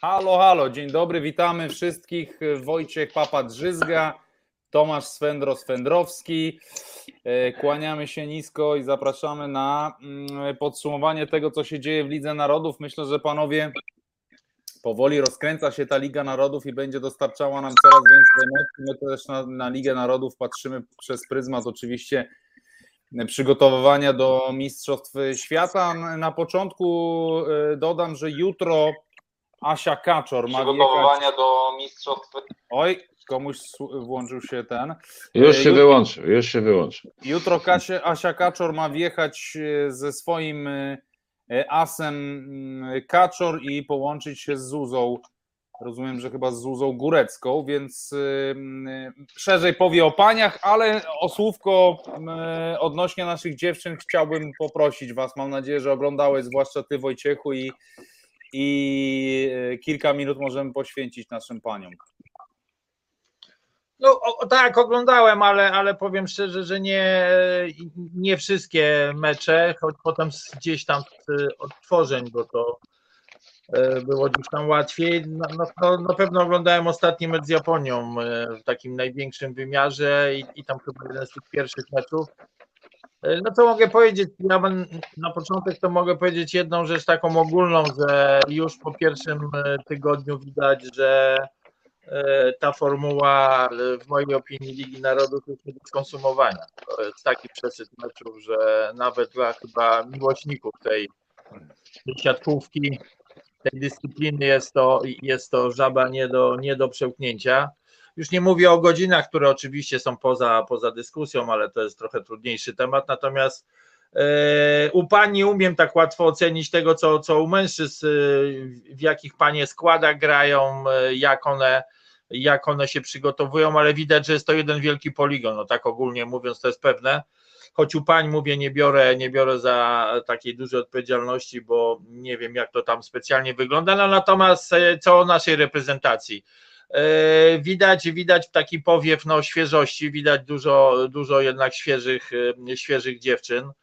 Halo, halo, dzień dobry, witamy wszystkich. Wojciech Papa-Drzyzga, Tomasz Swędro-Swędrowski. Kłaniamy się nisko i zapraszamy na podsumowanie tego, co się dzieje w Lidze Narodów. Myślę, że panowie, powoli rozkręca się ta Liga Narodów i będzie dostarczała nam coraz więcej emocji. My też na Ligę Narodów patrzymy przez pryzmat oczywiście przygotowywania do Mistrzostw Świata. Na początku dodam, że jutro Asia Kaczor ma przygotowywania do Mistrzostw. Oj, komuś włączył się ten. Już się wyłączył. Jutro Asia Kaczor ma wjechać ze swoim asem Kaczor i połączyć się z Zuzą. Rozumiem, że chyba z Zuzą Górecką, więc szerzej powie o paniach, ale o słówko odnośnie naszych dziewczyn chciałbym poprosić was. Mam nadzieję, że oglądałeś, zwłaszcza ty, Wojciechu, i kilka minut możemy poświęcić naszym paniom. No tak, oglądałem, ale powiem szczerze, że nie wszystkie mecze, choć potem gdzieś tam z odtworzeń, bo to było gdzieś tam łatwiej. Na pewno oglądałem ostatni mecz z Japonią w takim największym wymiarze i tam chyba jeden z tych pierwszych meczów. No co mogę powiedzieć? Ja na początek to mogę powiedzieć jedną rzecz taką ogólną, że już po pierwszym tygodniu widać, że ta formuła w mojej opinii Ligi Narodów jest nie do skonsumowania. To jest taki przesyt meczów, że nawet dla chyba miłośników tej siatkówki, tej dyscypliny jest to żaba nie do przełknięcia. Już nie mówię o godzinach, które oczywiście są poza dyskusją, ale to jest trochę trudniejszy temat. Natomiast u pani umiem tak łatwo ocenić tego, co u mężczyzn, w jakich panie składach grają, jak one się przygotowują, ale widać, że jest to jeden wielki poligon. No tak ogólnie mówiąc, to jest pewne. Choć u pań mówię, nie biorę za takiej dużej odpowiedzialności, bo nie wiem, jak to tam specjalnie wygląda. No natomiast co o naszej reprezentacji. Widać taki powiew świeżości, widać dużo jednak świeżych dziewczyn.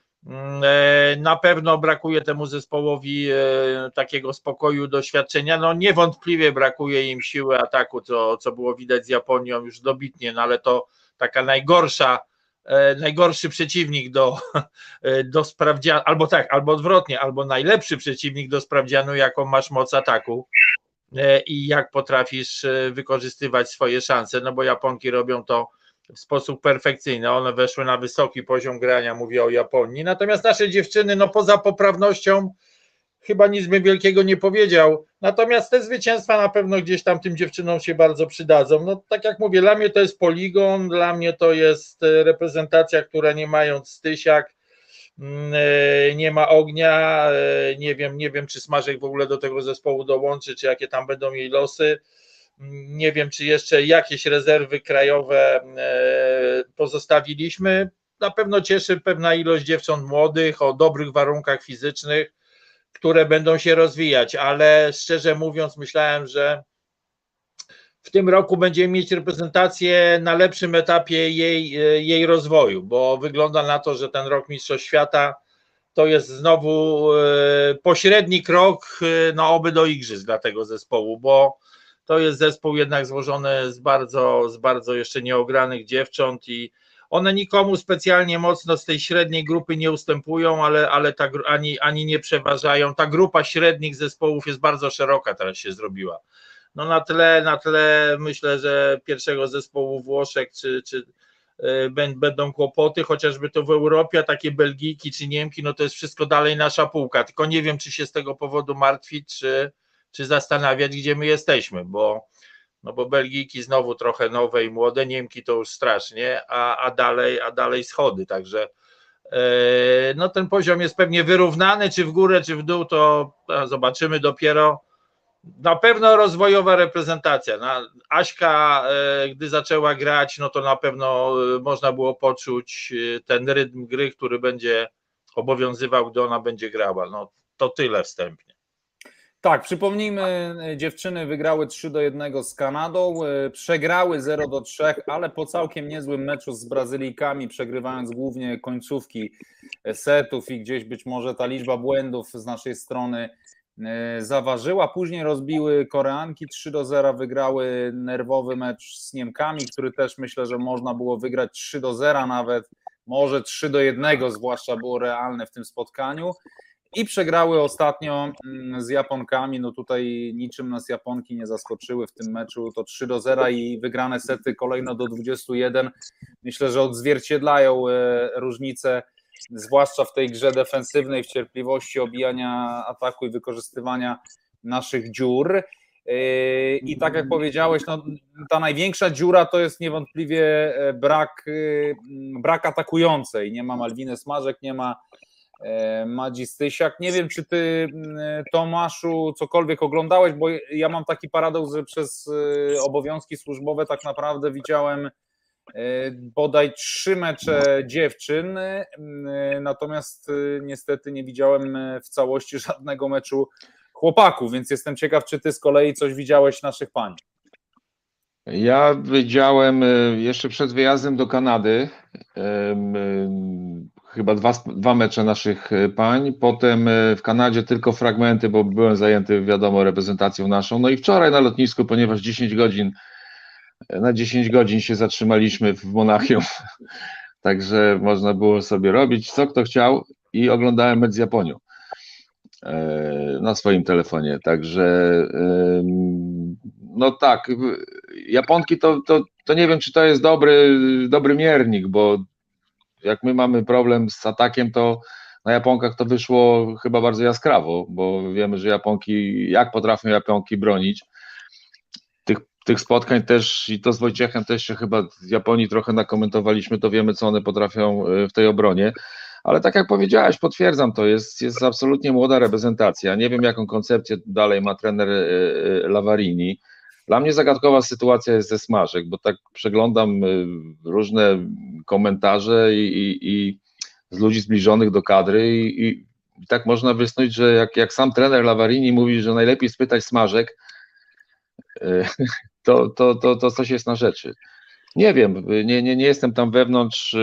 Na pewno brakuje temu zespołowi takiego spokoju, doświadczenia. No niewątpliwie brakuje im siły ataku, co było widać z Japonią już dobitnie, no ale to taka najgorszy przeciwnik do sprawdzianu, albo tak, albo odwrotnie, albo najlepszy przeciwnik do sprawdzianu, jaką masz moc ataku i jak potrafisz wykorzystywać swoje szanse, no bo Japonki robią to w sposób perfekcyjny, one weszły na wysoki poziom grania, mówię o Japonii, natomiast nasze dziewczyny, no poza poprawnością chyba nic bym wielkiego nie powiedział, natomiast te zwycięstwa na pewno gdzieś tam tym dziewczynom się bardzo przydadzą. No tak jak mówię, dla mnie to jest poligon, dla mnie to jest reprezentacja, która nie mając Stysiak, nie ma Ognia, nie wiem czy Smażek w ogóle do tego zespołu dołączy, czy jakie tam będą jej losy, nie wiem czy jeszcze jakieś rezerwy krajowe pozostawiliśmy. Na pewno cieszy pewna ilość dziewcząt młodych o dobrych warunkach fizycznych, które będą się rozwijać, ale szczerze mówiąc myślałem, że w tym roku będziemy mieć reprezentację na lepszym etapie jej rozwoju, bo wygląda na to, że ten rok Mistrzostw Świata to jest znowu pośredni krok, no oby do igrzysk dla tego zespołu, bo to jest zespół jednak złożony z bardzo jeszcze nieogranych dziewcząt i one nikomu specjalnie mocno z tej średniej grupy nie ustępują, ale ani nie przeważają. Ta grupa średnich zespołów jest bardzo szeroka, teraz się zrobiła. No na tle myślę, że pierwszego zespołu Włoszech czy będą kłopoty, chociażby to w Europie, a takie Belgijki czy Niemki, no to jest wszystko dalej nasza półka, tylko nie wiem, czy się z tego powodu martwić, czy zastanawiać, gdzie my jesteśmy, bo Belgijki znowu trochę nowe i młode, Niemki to już strasznie, a dalej schody, także no ten poziom jest pewnie wyrównany, czy w górę, czy w dół, to zobaczymy dopiero. Na pewno rozwojowa reprezentacja. Aśka, gdy zaczęła grać, no to na pewno można było poczuć ten rytm gry, który będzie obowiązywał, gdy ona będzie grała. No to tyle wstępnie. Tak, przypomnijmy, dziewczyny wygrały 3-1 z Kanadą, przegrały 0-3, ale po całkiem niezłym meczu z Brazylijkami, przegrywając głównie końcówki setów i gdzieś być może ta liczba błędów z naszej strony zaważyła. Później rozbiły Koreanki 3-0, wygrały nerwowy mecz z Niemkami, który też myślę, że można było wygrać 3-0 nawet, może 3-1, zwłaszcza było realne w tym spotkaniu. I przegrały ostatnio z Japonkami. No tutaj niczym nas Japonki nie zaskoczyły w tym meczu. To 3-0 i wygrane sety kolejno do 21. Myślę, że odzwierciedlają różnicę, zwłaszcza w tej grze defensywnej, w cierpliwości obijania ataku i wykorzystywania naszych dziur. I tak jak powiedziałeś, no, ta największa dziura to jest niewątpliwie brak atakującej. Nie ma Malwiny Smażek, nie ma Madzi Stysiak. Nie wiem, czy ty, Tomaszu, cokolwiek oglądałeś, bo ja mam taki paradoks, że przez obowiązki służbowe tak naprawdę widziałem bodaj 3 mecze dziewczyn, natomiast niestety nie widziałem w całości żadnego meczu chłopaków, więc jestem ciekaw, czy ty z kolei coś widziałeś naszych pań. Ja widziałem jeszcze przed wyjazdem do Kanady chyba dwa mecze naszych pań, potem w Kanadzie tylko fragmenty, bo byłem zajęty, wiadomo, reprezentacją naszą. No i wczoraj na lotnisku, ponieważ 10 godzin się zatrzymaliśmy w Monachium, także można było sobie robić co kto chciał i oglądałem mecz z Japonią na swoim telefonie, także no tak, Japonki to nie wiem, czy to jest dobry miernik, bo jak my mamy problem z atakiem, to na Japonkach to wyszło chyba bardzo jaskrawo, bo wiemy, że jak potrafią Japonki bronić. Tych spotkań też, i to z Wojciechem też się chyba z Japonii trochę nakomentowaliśmy, to wiemy, co one potrafią w tej obronie, ale tak jak powiedziałeś, potwierdzam, to jest absolutnie młoda reprezentacja. Nie wiem, jaką koncepcję dalej ma trener Lavarini. Dla mnie zagadkowa sytuacja jest ze Smażek, bo tak przeglądam różne komentarze i z ludzi zbliżonych do kadry i tak można wysnuć, że jak sam trener Lavarini mówi, że najlepiej spytać Smażek, to coś jest na rzeczy. Nie wiem, nie jestem tam wewnątrz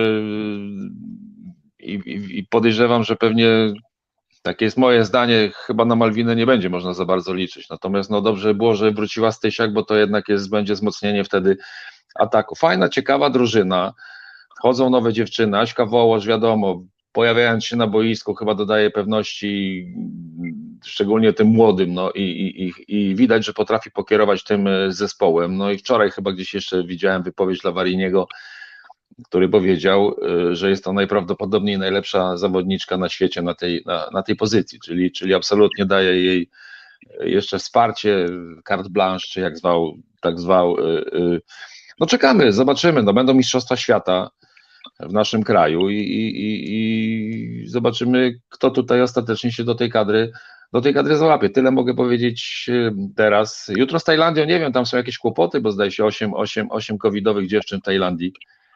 i podejrzewam, że pewnie takie jest moje zdanie, chyba na Malwinę nie będzie można za bardzo liczyć. Natomiast no dobrze było, że wróciła Stysiak, bo to jednak będzie wzmocnienie wtedy ataku. Fajna, ciekawa drużyna. Wchodzą nowe dziewczyny, Aśka Wołosz, wiadomo, pojawiając się na boisku, chyba dodaje pewności, szczególnie tym młodym, no i widać, że potrafi pokierować tym zespołem. No i wczoraj chyba gdzieś jeszcze widziałem wypowiedź Lavariniego, który powiedział, że jest to najprawdopodobniej najlepsza zawodniczka na świecie na tej pozycji, czyli absolutnie daje jej jeszcze wsparcie, carte blanche, czy tak zwał. No czekamy, zobaczymy, no będą Mistrzostwa Świata w naszym kraju i zobaczymy, kto tutaj ostatecznie się do tej kadry załapie. Tyle mogę powiedzieć teraz. Jutro z Tajlandią, nie wiem, tam są jakieś kłopoty, bo zdaje się 8 covidowych dziewczyn w Tajlandii.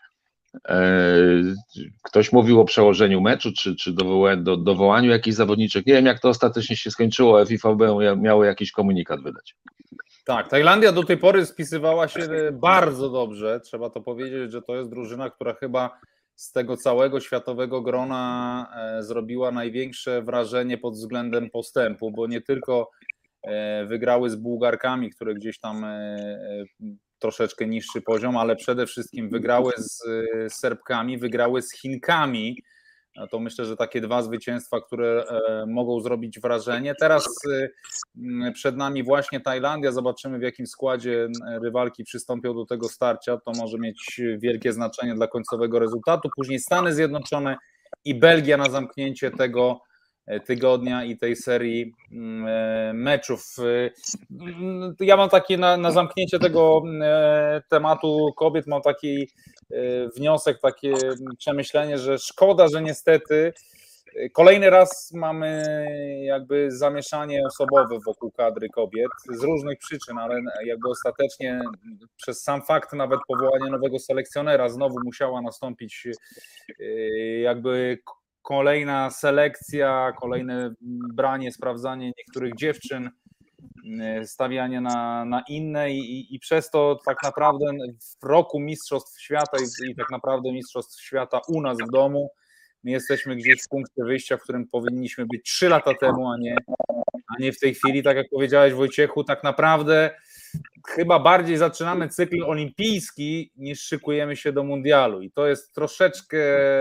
Ktoś mówił o przełożeniu meczu, czy dowołaniu jakichś zawodniczek. Nie wiem, jak to ostatecznie się skończyło, FIVB miało jakiś komunikat wydać. Tak, Tajlandia do tej pory spisywała się bardzo dobrze, trzeba to powiedzieć, że to jest drużyna, która chyba z tego całego światowego grona zrobiła największe wrażenie pod względem postępu, bo nie tylko wygrały z Bułgarkami, które gdzieś tam troszeczkę niższy poziom, ale przede wszystkim wygrały z Serbkami, wygrały z Chinkami. To myślę, że takie 2 zwycięstwa, które mogą zrobić wrażenie. Teraz przed nami właśnie Tajlandia, zobaczymy, w jakim składzie rywalki przystąpią do tego starcia, to może mieć wielkie znaczenie dla końcowego rezultatu. Później Stany Zjednoczone i Belgia na zamknięcie tego tygodnia i tej serii meczów. Ja mam takie na zamknięcie tego tematu kobiet, mam taki wniosek, takie przemyślenie, że szkoda, że niestety kolejny raz mamy jakby zamieszanie osobowe wokół kadry kobiet z różnych przyczyn, ale jakby ostatecznie przez sam fakt nawet powołania nowego selekcjonera znowu musiała nastąpić jakby kolejna selekcja, kolejne branie, sprawdzanie niektórych dziewczyn, stawianie na inne i przez to tak naprawdę w roku Mistrzostw Świata i tak naprawdę Mistrzostw Świata u nas w domu my jesteśmy gdzieś w punkcie wyjścia, w którym powinniśmy być 3 lata temu, a nie w tej chwili, tak jak powiedziałeś, Wojciechu, tak naprawdę chyba bardziej zaczynamy cykl olimpijski niż szykujemy się do mundialu i to jest troszeczkę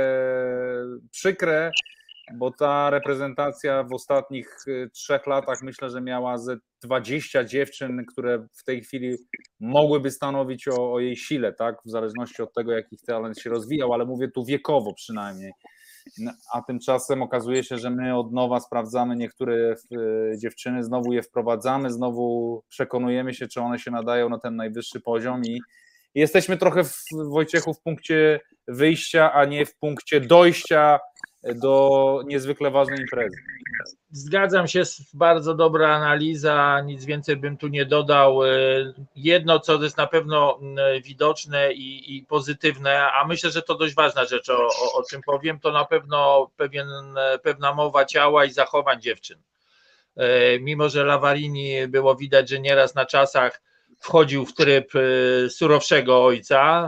przykre, bo ta reprezentacja w ostatnich 3 latach myślę, że miała ze 20 dziewczyn, które w tej chwili mogłyby stanowić o jej sile, tak? W zależności od tego, jak ich talent się rozwijał, ale mówię tu wiekowo przynajmniej. A tymczasem okazuje się, że my od nowa sprawdzamy niektóre dziewczyny, znowu je wprowadzamy, znowu przekonujemy się, czy one się nadają na ten najwyższy poziom i jesteśmy trochę, Wojciechu, w punkcie wyjścia, a nie w punkcie dojścia do niezwykle ważnej imprezy. Zgadzam się, bardzo dobra analiza, nic więcej bym tu nie dodał. Jedno, co jest na pewno widoczne i pozytywne, a myślę, że to dość ważna rzecz, o czym powiem, to na pewno pewna mowa ciała i zachowań dziewczyn. Mimo że Lavarini było widać, że nieraz na czasach wchodził w tryb surowszego ojca,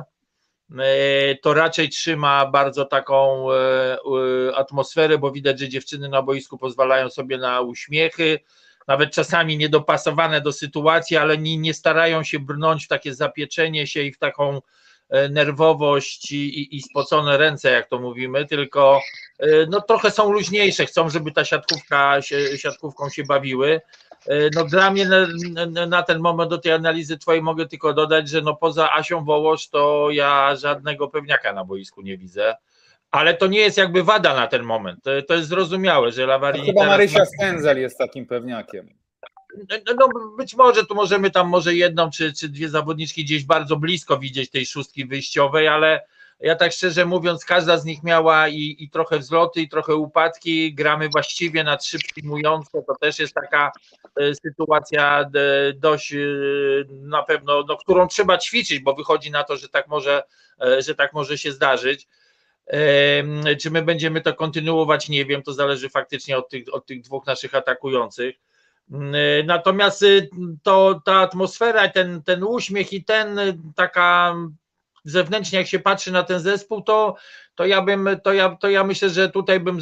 to raczej trzyma bardzo taką atmosferę, bo widać, że dziewczyny na boisku pozwalają sobie na uśmiechy, nawet czasami niedopasowane do sytuacji, ale nie starają się brnąć w takie zapieczenie się i w taką nerwowość i spocone ręce, jak to mówimy, tylko no, trochę są luźniejsze, chcą, żeby ta siatkówką się bawiły. No, dla mnie na ten moment do tej analizy twojej mogę tylko dodać, że no, poza Asią Wołosz to ja żadnego pewniaka na boisku nie widzę, ale to nie jest jakby wada na ten moment, to jest zrozumiałe, że Lavarini chyba Marysia Stędzel jest takim pewniakiem. No być może tu możemy tam może jedną czy dwie zawodniczki gdzieś bardzo blisko widzieć tej szóstki wyjściowej, ale ja tak szczerze mówiąc, każda z nich miała i trochę wzloty, i trochę upadki, gramy właściwie na 3 przyjmujące, to też jest taka sytuacja dość na pewno, no, którą trzeba ćwiczyć, bo wychodzi na to, że tak może się zdarzyć. Czy my będziemy to kontynuować, nie wiem, to zależy faktycznie od tych dwóch naszych atakujących. Natomiast ta atmosfera, ten uśmiech i taka zewnętrznie, jak się patrzy na ten zespół, to ja myślę, że tutaj bym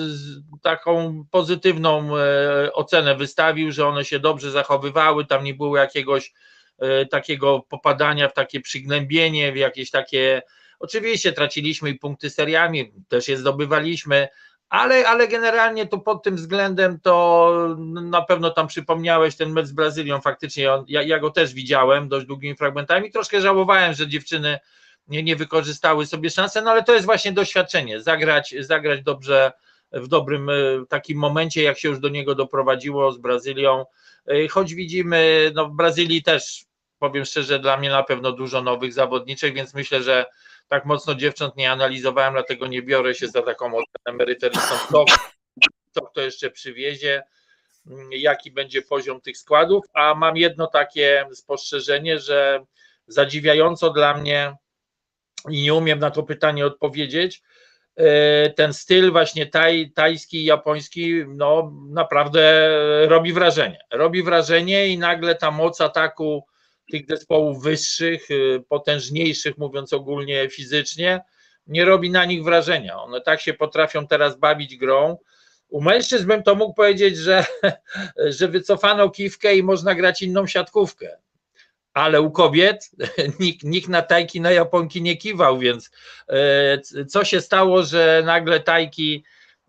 taką pozytywną ocenę wystawił, że one się dobrze zachowywały, tam nie było jakiegoś takiego popadania w takie przygnębienie, w jakieś takie, oczywiście traciliśmy i punkty seriami, też je zdobywaliśmy, ale generalnie to pod tym względem to na pewno tam przypomniałeś ten mecz z Brazylią, faktycznie ja go też widziałem dość długimi fragmentami, troszkę żałowałem, że dziewczyny nie wykorzystały sobie szansy, no ale to jest właśnie doświadczenie, zagrać dobrze w dobrym takim momencie, jak się już do niego doprowadziło z Brazylią, choć widzimy, no w Brazylii też, powiem szczerze, dla mnie na pewno dużo nowych zawodniczek, więc myślę, że tak mocno dziewcząt nie analizowałem, dlatego nie biorę się za taką ocenę merytoryczną, kto jeszcze przywiezie, jaki będzie poziom tych składów, a mam jedno takie spostrzeżenie, że zadziwiająco dla mnie i nie umiem na to pytanie odpowiedzieć, ten styl właśnie tajski i japoński no naprawdę robi wrażenie i nagle ta moc ataku tych zespołów wyższych, potężniejszych, mówiąc ogólnie fizycznie, nie robi na nich wrażenia. One tak się potrafią teraz bawić grą. U mężczyzn bym to mógł powiedzieć, że wycofano kiwkę i można grać inną siatkówkę. Ale u kobiet nikt na tajki, na Japonki nie kiwał, więc co się stało, że nagle tajki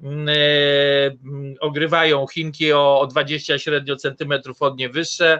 ogrywają Chinki o 20 średnio centymetrów od nie wyższe,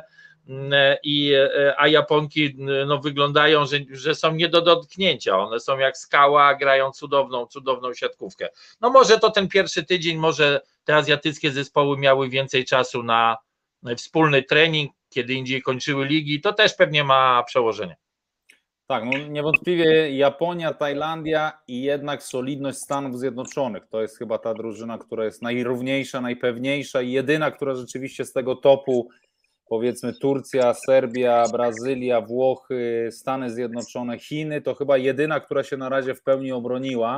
a Japonki no, wyglądają, że są nie do dotknięcia, one są jak skała, grają cudowną siatkówkę. No może to ten pierwszy tydzień, może te azjatyckie zespoły miały więcej czasu na wspólny trening, kiedy indziej kończyły ligi, to też pewnie ma przełożenie. Tak, no niewątpliwie Japonia, Tajlandia i jednak solidność Stanów Zjednoczonych. To jest chyba ta drużyna, która jest najrówniejsza, najpewniejsza i jedyna, która rzeczywiście z tego topu, powiedzmy Turcja, Serbia, Brazylia, Włochy, Stany Zjednoczone, Chiny, to chyba jedyna, która się na razie w pełni obroniła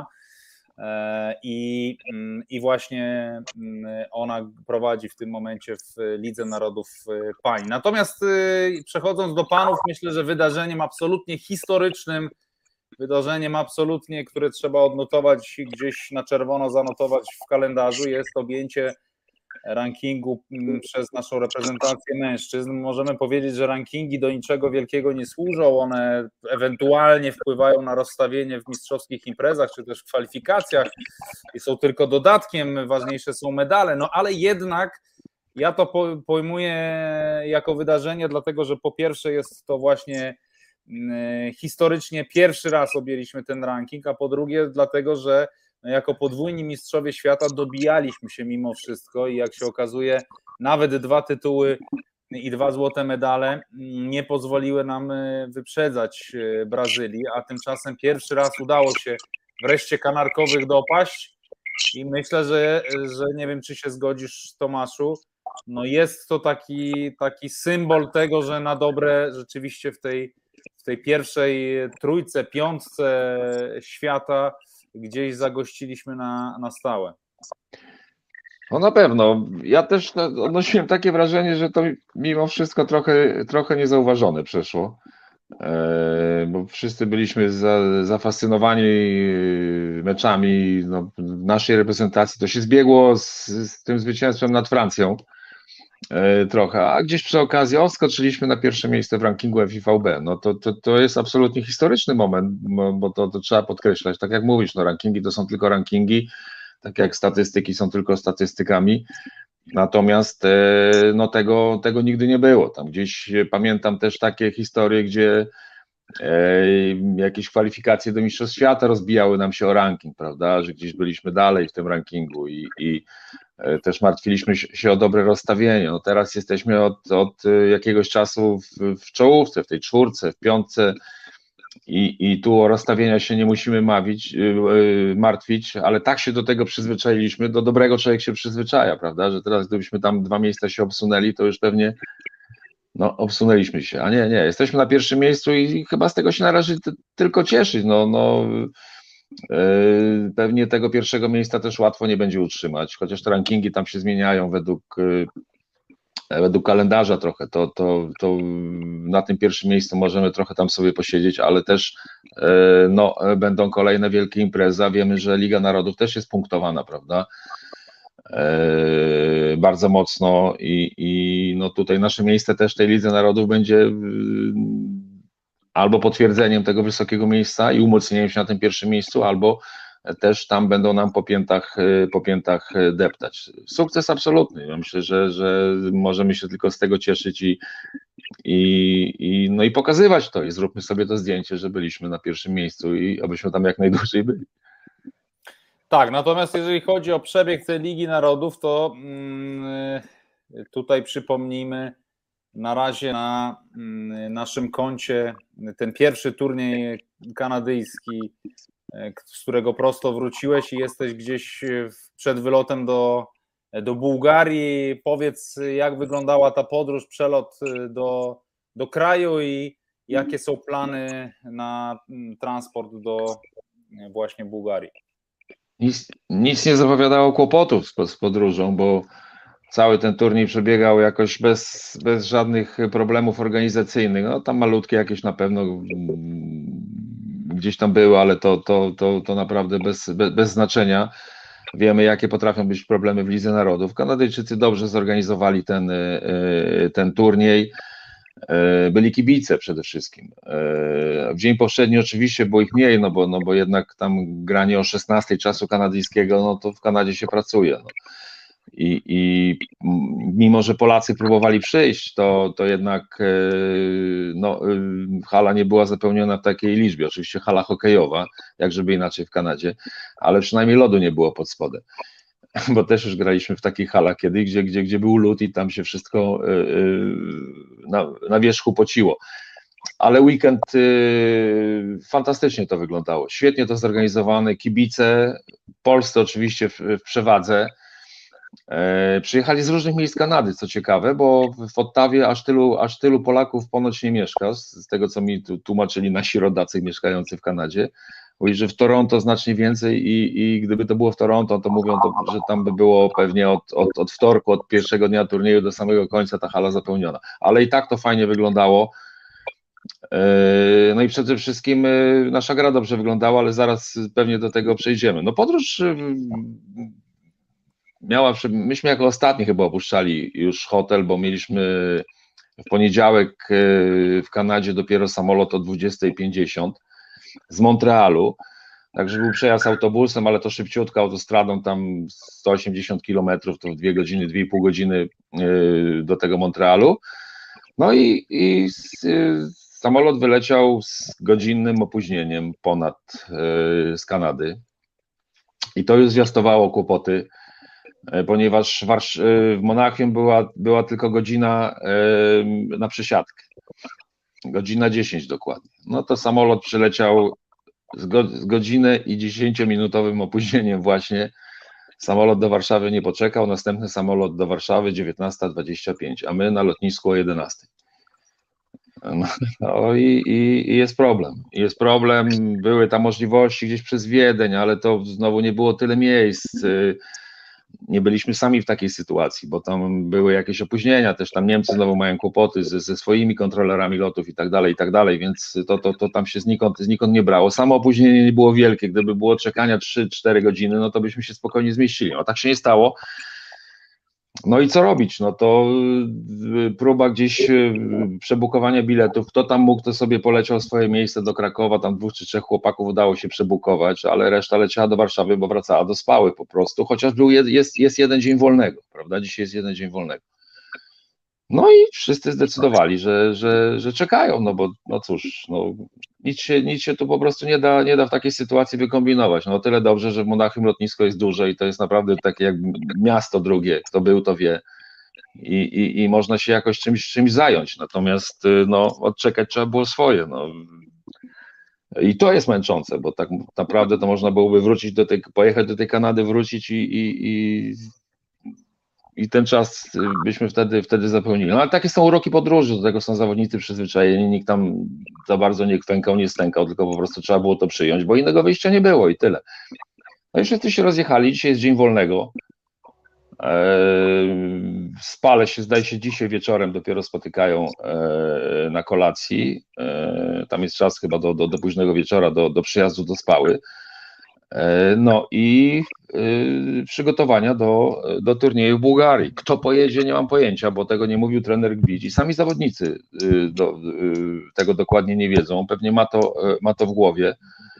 i właśnie ona prowadzi w tym momencie w Lidze Narodów pań. Natomiast przechodząc do panów, myślę, że wydarzeniem absolutnie historycznym, wydarzeniem absolutnie, które trzeba odnotować i gdzieś na czerwono zanotować w kalendarzu, jest objęcie rankingu przez naszą reprezentację mężczyzn. Możemy powiedzieć, że rankingi do niczego wielkiego nie służą, one ewentualnie wpływają na rozstawienie w mistrzowskich imprezach, czy też w kwalifikacjach i są tylko dodatkiem, ważniejsze są medale, no ale jednak ja to pojmuję jako wydarzenie, dlatego że po pierwsze jest to właśnie historycznie pierwszy raz objęliśmy ten ranking, a po drugie dlatego, że jako podwójni mistrzowie świata dobijaliśmy się mimo wszystko i jak się okazuje nawet 2 tytuły i 2 złote medale nie pozwoliły nam wyprzedzać Brazylii, a tymczasem pierwszy raz udało się wreszcie kanarkowych dopaść i myślę, że nie wiem, czy się zgodzisz, Tomaszu, no jest to taki symbol tego, że na dobre rzeczywiście w tej pierwszej trójce, piątce świata gdzieś zagościliśmy na stałe. No na pewno. Ja też odnosiłem takie wrażenie, że to mimo wszystko trochę niezauważone przeszło, bo wszyscy byliśmy zafascynowani meczami. No, w naszej reprezentacji to się zbiegło z tym zwycięstwem nad Francją trochę, a gdzieś przy okazji odskoczyliśmy na pierwsze miejsce w rankingu FIVB. No to jest absolutnie historyczny moment, bo to trzeba podkreślać. Tak jak mówisz, no rankingi to są tylko rankingi, tak jak statystyki są tylko statystykami, natomiast no tego nigdy nie było. Tam gdzieś pamiętam też takie historie, gdzie jakieś kwalifikacje do Mistrzostw Świata rozbijały nam się o ranking, prawda, że gdzieś byliśmy dalej w tym rankingu i też martwiliśmy się o dobre rozstawienie. No teraz jesteśmy od jakiegoś czasu w czołówce, w tej czwórce, w piątce i tu o rozstawienia się nie musimy martwić, ale tak się do tego przyzwyczailiśmy, do dobrego człowiek się przyzwyczaja, prawda, że teraz gdybyśmy tam 2 miejsca się obsunęli, to już pewnie obsunęliśmy się, a nie, jesteśmy na pierwszym miejscu i chyba z tego się należy tylko cieszyć, pewnie tego pierwszego miejsca też łatwo nie będzie utrzymać, chociaż te rankingi tam się zmieniają według kalendarza trochę, to na tym pierwszym miejscu możemy trochę tam sobie posiedzieć, ale też będą kolejne wielkie imprezy, a wiemy, że Liga Narodów też jest punktowana, prawda, bardzo mocno i no tutaj nasze miejsce też w tej Lidze Narodów będzie albo potwierdzeniem tego wysokiego miejsca i umocnieniem się na tym pierwszym miejscu, albo też tam będą nam po piętach deptać. Sukces absolutny. Ja myślę, że możemy się tylko z tego cieszyć i pokazywać to i zróbmy sobie to zdjęcie, że byliśmy na pierwszym miejscu i abyśmy tam jak najdłużej byli. Tak, natomiast jeżeli chodzi o przebieg tej Ligi Narodów, to tutaj przypomnijmy, na razie na naszym koncie ten pierwszy turniej kanadyjski, z którego prosto wróciłeś i jesteś gdzieś przed wylotem do Bułgarii. Powiedz, jak wyglądała ta podróż, przelot do kraju i jakie są plany na transport do właśnie Bułgarii? Nic nie zapowiadało kłopotów z podróżą, bo cały ten turniej przebiegał jakoś bez żadnych problemów organizacyjnych. No tam malutkie jakieś na pewno gdzieś tam były, ale to naprawdę bez znaczenia. Wiemy, jakie potrafią być problemy w Lidze Narodów. Kanadyjczycy dobrze zorganizowali ten turniej. Byli kibice przede wszystkim. W dzień poprzedni oczywiście było ich mniej, no bo jednak tam granie o 16 czasu kanadyjskiego, no to w Kanadzie się pracuje. No. I mimo, że Polacy próbowali przyjść, to jednak hala nie była zapełniona w takiej liczbie. Oczywiście hala hokejowa, jak żeby inaczej w Kanadzie, ale przynajmniej lodu nie było pod spodem. Bo też już graliśmy w takich halach kiedyś, gdzie był lód i tam się wszystko na wierzchu pociło. Ale weekend fantastycznie to wyglądało. Świetnie to zorganizowane, kibice, polscy oczywiście w przewadze. Przyjechali z różnych miejsc Kanady, co ciekawe, bo w Ottawie aż tylu Polaków ponoć nie mieszka, z tego co mi tłumaczyli nasi rodacy mieszkający w Kanadzie. Mówi, że w Toronto znacznie więcej i gdyby to było w Toronto, to mówią, że tam by było pewnie od wtorku, od pierwszego dnia turnieju do samego końca ta hala zapełniona. Ale i tak to fajnie wyglądało. No i przede wszystkim nasza gra dobrze wyglądała, ale zaraz pewnie do tego przejdziemy. No podróż myśmy jako ostatni chyba opuszczali już hotel, bo mieliśmy w poniedziałek w Kanadzie dopiero samolot o 20:50 z Montrealu, także był przejazd autobusem, ale to szybciutko autostradą, tam 180 km, to 2 godziny, 2,5 godziny do tego Montrealu. No i samolot wyleciał z godzinnym opóźnieniem ponad z Kanady i to już zwiastowało kłopoty, ponieważ w Monachium była tylko godzina na przesiadkę, godzina 10 dokładnie. No to samolot przyleciał z godzinę i 10-minutowym opóźnieniem właśnie. Samolot do Warszawy nie poczekał, następny samolot do Warszawy 19:25, a my na lotnisku o 11. No i jest problem. Jest problem, były tam możliwości gdzieś przez Wiedeń, ale to znowu nie było tyle miejsc. Nie byliśmy sami w takiej sytuacji, bo tam były jakieś opóźnienia, też tam Niemcy znowu mają kłopoty ze swoimi kontrolerami lotów i tak dalej, więc to tam się znikąd nie brało. Samo opóźnienie nie było wielkie, gdyby było czekania 3-4 godziny, no to byśmy się spokojnie zmieścili, a tak się nie stało. No i co robić? No to próba gdzieś przebukowania biletów. Kto tam mógł, to sobie poleciał swoje miejsce do Krakowa, tam 2 czy 3 chłopaków udało się przebukować, ale reszta leciała do Warszawy, bo wracała do Spały po prostu, chociaż jest jeden dzień wolnego, prawda? Dzisiaj jest jeden dzień wolnego. No i wszyscy zdecydowali, że czekają, no bo no cóż, no, nic się tu po prostu nie da w takiej sytuacji wykombinować. No o tyle dobrze, że w Monachium lotnisko jest duże i to jest naprawdę takie jak miasto drugie, kto był, to wie. I można się jakoś czymś zająć, natomiast no, odczekać trzeba było swoje. No. I to jest męczące, bo tak naprawdę to można byłoby pojechać do tej Kanady, wrócić i ten czas byśmy wtedy zapełnili. No ale takie są uroki podróży, do tego są zawodnicy przyzwyczajeni, nikt tam za bardzo nie kwękał, nie stękał, tylko po prostu trzeba było to przyjąć, bo innego wyjścia nie było i tyle. No i wszyscy się rozjechali, dzisiaj jest dzień wolnego. W Spale się, zdaje się, dzisiaj wieczorem dopiero spotykają na kolacji. Tam jest czas chyba do późnego wieczora, do przyjazdu do Spały. No i przygotowania do turnieju w Bułgarii. Kto pojedzie, nie mam pojęcia, bo tego nie mówił trener Gbić i sami zawodnicy tego dokładnie nie wiedzą. Pewnie ma to w głowie.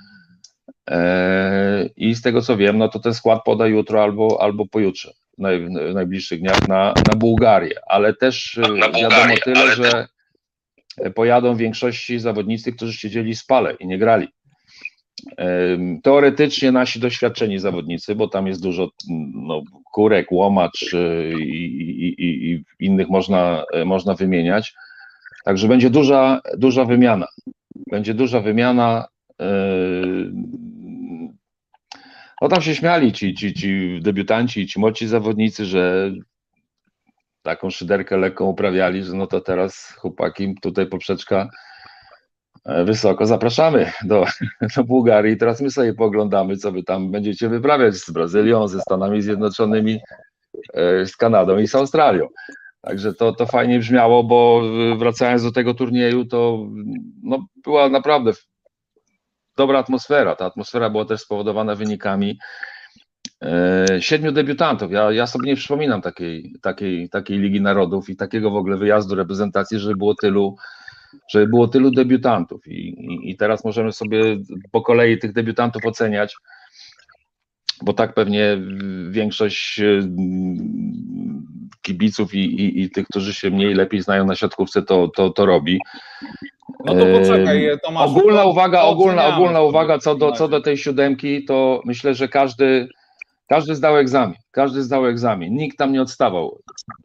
I z tego co wiem, no to ten skład poda jutro albo pojutrze, w najbliższych dniach na Bułgarię, ale też wiadomo tyle, że pojadą w większości zawodnicy, którzy siedzieli w Spale i nie grali. Teoretycznie nasi doświadczeni zawodnicy, bo tam jest dużo Kurek, Łomacz i innych można wymieniać, także będzie duża wymiana. Będzie duża wymiana. No tam się śmiali ci debiutanci, ci młodzi zawodnicy, że taką szyderkę lekką uprawiali, że no to teraz chłopaki, tutaj poprzeczka wysoko, zapraszamy do Bułgarii i teraz my sobie poglądamy, co wy tam będziecie wyprawiać z Brazylią, ze Stanami Zjednoczonymi, z Kanadą i z Australią. Także to fajnie brzmiało, bo wracając do tego turnieju, to no, była naprawdę dobra atmosfera. Ta atmosfera była też spowodowana wynikami 7 debiutantów. Ja sobie nie przypominam takiej Ligi Narodów i takiego w ogóle wyjazdu reprezentacji, żeby było tylu debiutantów. I teraz możemy sobie po kolei tych debiutantów oceniać, bo tak pewnie większość kibiców i tych, którzy się lepiej znają na siatkówce, to robi. No to poczekaj, Tomasz. Ogólna uwaga co do tej 7, to myślę, że każdy zdał egzamin. Każdy zdał egzamin. Nikt tam nie odstawał.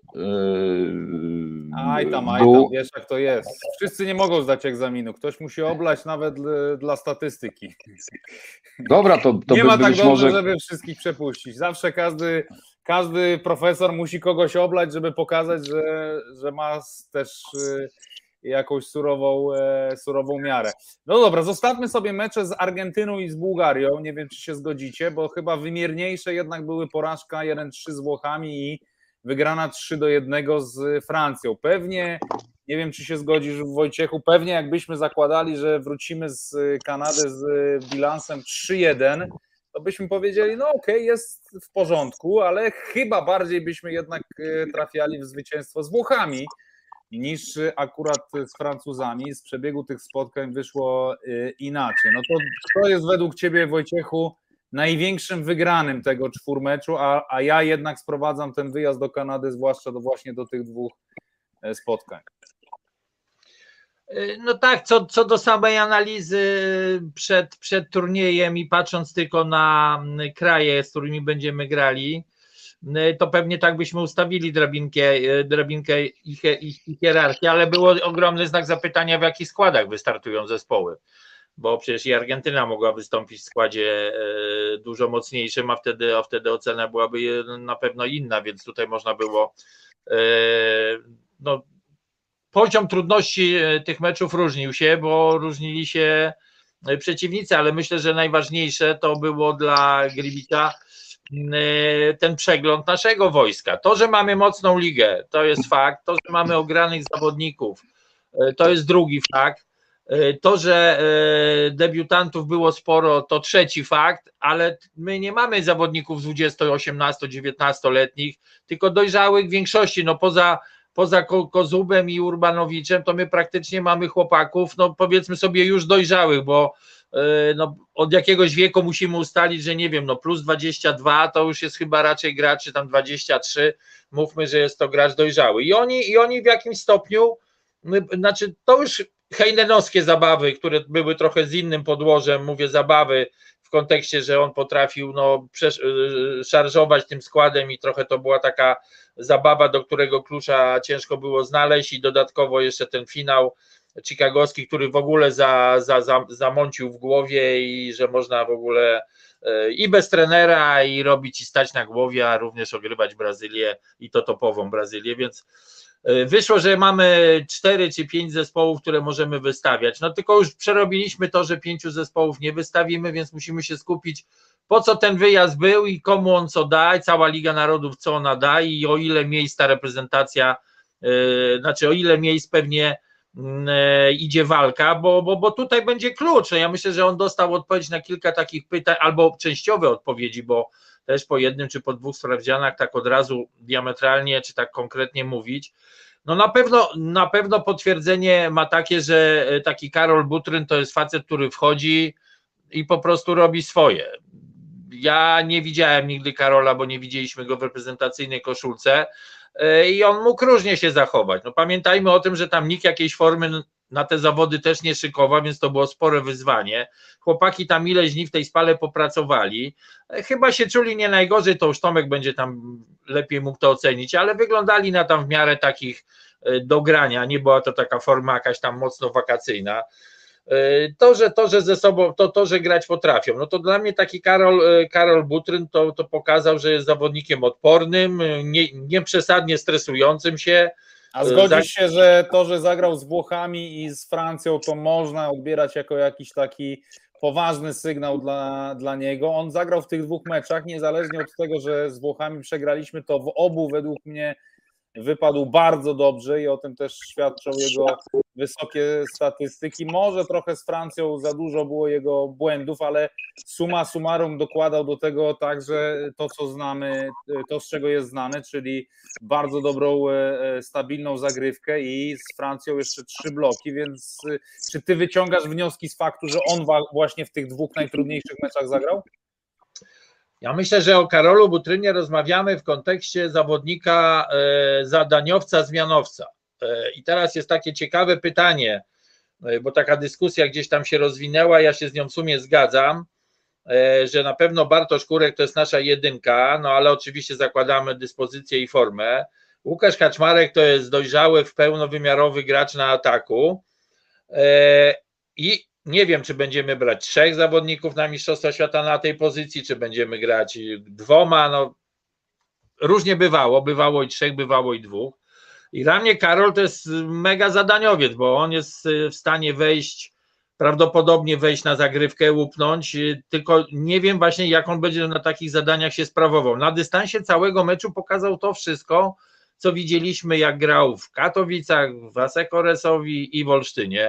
Aj tam, wiesz jak to jest. Wszyscy nie mogą zdać egzaminu. Ktoś musi oblać nawet dla statystyki. Dobra, to nie ma tak dobrze, może... żeby wszystkich przepuścić. Zawsze każdy profesor musi kogoś oblać, żeby pokazać, że ma też jakąś surową miarę. No dobra, zostawmy sobie mecze z Argentyną i z Bułgarią. Nie wiem, czy się zgodzicie, bo chyba wymierniejsze jednak były porażka 1-3 z Włochami i wygrana 3-1 z Francją. Pewnie, nie wiem, czy się zgodzisz, Wojciechu, pewnie jakbyśmy zakładali, że wrócimy z Kanady z bilansem 3-1, to byśmy powiedzieli, no okej, jest w porządku, ale chyba bardziej byśmy jednak trafiali w zwycięstwo z Włochami niż akurat z Francuzami. Z przebiegu tych spotkań wyszło inaczej. No to kto jest według Ciebie, Wojciechu, największym wygranym tego czwórmeczu, a ja jednak sprowadzam ten wyjazd do Kanady, zwłaszcza właśnie do tych dwóch spotkań. No tak, co do samej analizy przed turniejem i patrząc tylko na kraje, z którymi będziemy grali, to pewnie tak byśmy ustawili drabinkę ich hierarchii, ale było ogromny znak zapytania, w jakich składach wystartują zespoły, bo przecież i Argentyna mogła wystąpić w składzie dużo mocniejszym, a wtedy ocena byłaby na pewno inna, więc tutaj można było poziom trudności tych meczów różnił się, bo różnili się przeciwnicy, ale myślę, że najważniejsze to było dla Gribicza ten przegląd naszego wojska. To, że mamy mocną ligę, to jest fakt. To, że mamy ogranych zawodników, to jest drugi fakt. To, że debiutantów było sporo, to trzeci fakt, ale my nie mamy zawodników 20, 18, 19-letnich, tylko dojrzałych w większości, no poza Kozubem i Urbanowiczem, to my praktycznie mamy chłopaków, no powiedzmy sobie już dojrzałych, bo no, od jakiegoś wieku musimy ustalić, że nie wiem, no plus 22 to już jest chyba raczej gracz, czy tam 23, mówmy, że jest to gracz dojrzały. I oni w jakimś stopniu, znaczy to już hejnenowskie zabawy, które były trochę z innym podłożem, mówię zabawy w kontekście, że on potrafił szarżować tym składem i trochę to była taka zabawa, do którego klucza ciężko było znaleźć i dodatkowo jeszcze ten finał chicagowski, który w ogóle zamącił w głowie i że można w ogóle i bez trenera i robić i stać na głowie, a również ogrywać Brazylię i to topową Brazylię, więc wyszło, że mamy 4 czy 5 zespołów, które możemy wystawiać, no tylko już przerobiliśmy to, że 5 zespołów nie wystawimy, więc musimy się skupić, po co ten wyjazd był i komu on co da, i cała Liga Narodów co ona da i o ile miejsc ta reprezentacja, znaczy o ile miejsc pewnie idzie walka, bo tutaj będzie klucz. Ja myślę, że on dostał odpowiedź na kilka takich pytań, albo częściowe odpowiedzi, bo też po jednym czy po dwóch sprawdzianach tak od razu diametralnie czy tak konkretnie mówić. No na pewno potwierdzenie ma takie, że taki Karol Butryn to jest facet, który wchodzi i po prostu robi swoje. Ja nie widziałem nigdy Karola, bo nie widzieliśmy go w reprezentacyjnej koszulce i on mógł różnie się zachować. No pamiętajmy o tym, że tam nikt jakiejś formy na te zawody też nie szykował, więc to było spore wyzwanie. Chłopaki tam ileś dni w tej spale popracowali. Chyba się czuli nie najgorzej, to już Tomek będzie tam lepiej mógł to ocenić, ale wyglądali na tam w miarę takich do grania. Nie była to taka forma jakaś tam mocno wakacyjna. To, że grać potrafią, no to dla mnie taki Karol Butryn to pokazał, że jest zawodnikiem odpornym, nie przesadnie stresującym się. A zgodzisz się, że to, że zagrał z Włochami i z Francją, to można odbierać jako jakiś taki poważny sygnał dla niego. On zagrał w tych dwóch meczach, niezależnie od tego, że z Włochami przegraliśmy, to w obu według mnie wypadł bardzo dobrze i o tym też świadczą jego wysokie statystyki. Może trochę z Francją za dużo było jego błędów, ale summa summarum dokładał do tego także to, co znamy, to z czego jest znany, czyli bardzo dobrą, stabilną zagrywkę i z Francją jeszcze 3 bloki, więc czy ty wyciągasz wnioski z faktu, że on właśnie w tych dwóch najtrudniejszych meczach zagrał? Ja myślę, że o Karolu Butrynie rozmawiamy w kontekście zawodnika zadaniowca, zmianowca. I teraz jest takie ciekawe pytanie, bo taka dyskusja gdzieś tam się rozwinęła, ja się z nią w sumie zgadzam, że na pewno Bartosz Kurek to jest nasza jedynka, no ale oczywiście zakładamy dyspozycję i formę. Łukasz Kaczmarek to jest dojrzały, pełnowymiarowy gracz na ataku i nie wiem, czy będziemy brać 3 zawodników na Mistrzostwa Świata na tej pozycji, czy będziemy grać 2, no różnie bywało i 3, bywało i 2. I dla mnie Karol to jest mega zadaniowiec, bo on jest w stanie prawdopodobnie wejść na zagrywkę, łupnąć, tylko nie wiem właśnie, jak on będzie na takich zadaniach się sprawował. Na dystansie całego meczu pokazał to wszystko, co widzieliśmy, jak grał w Katowicach, w Asekoresowi i w Olsztynie.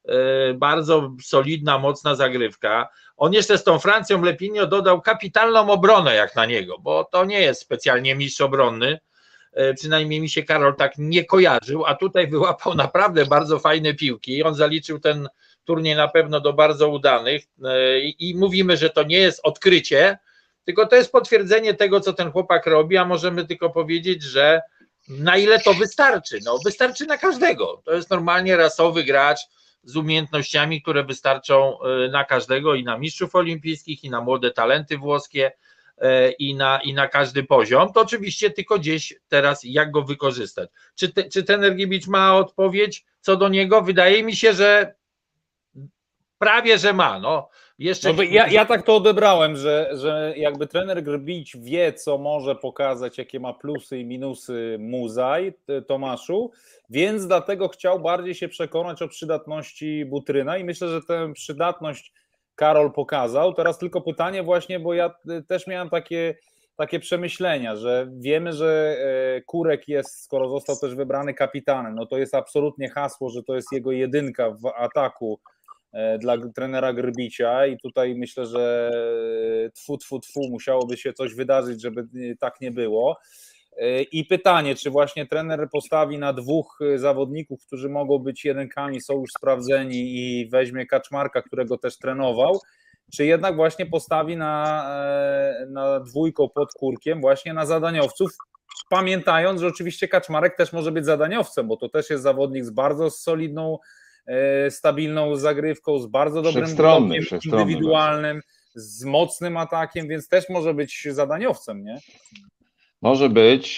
bardzo solidna, mocna zagrywka. On jeszcze z tą Francją Lepinio dodał kapitalną obronę jak na niego, bo to nie jest specjalnie mistrz obronny, przynajmniej mi się Karol tak nie kojarzył, a tutaj wyłapał naprawdę bardzo fajne piłki. On zaliczył ten turniej na pewno do bardzo udanych i mówimy, że to nie jest odkrycie, tylko to jest potwierdzenie tego, co ten chłopak robi, a możemy tylko powiedzieć, że na ile to wystarczy? No wystarczy na każdego. To jest normalnie rasowy gracz z umiejętnościami, które wystarczą na każdego i na mistrzów olimpijskich, i na młode talenty włoskie, i na każdy poziom. To oczywiście tylko gdzieś teraz jak go wykorzystać. Czy trener Grbić ma odpowiedź co do niego? Wydaje mi się, że prawie, że ma. No, jeszcze... No ja tak to odebrałem, że jakby trener Grbić wie, co może pokazać, jakie ma plusy i minusy Muzaj, Tomaszu, więc dlatego chciał bardziej się przekonać o przydatności Butryna i myślę, że tę przydatność Karol pokazał. Teraz tylko pytanie właśnie, bo ja też miałem takie przemyślenia, że wiemy, że Kurek jest, skoro został też wybrany kapitanem, no to jest absolutnie hasło, że to jest jego jedynka w ataku dla trenera Grbicia i tutaj myślę, że tfu, musiałoby się coś wydarzyć, żeby tak nie było. I pytanie, czy właśnie trener postawi na dwóch zawodników, którzy mogą być jedynkami, są już sprawdzeni i weźmie Kaczmarka, którego też trenował, czy jednak właśnie postawi na dwójką pod Kurkiem właśnie na zadaniowców, pamiętając, że oczywiście Kaczmarek też może być zadaniowcem, bo to też jest zawodnik z bardzo solidną, stabilną zagrywką, z bardzo dobrym blokiem indywidualnym, z mocnym atakiem, więc też może być zadaniowcem, nie? Może być.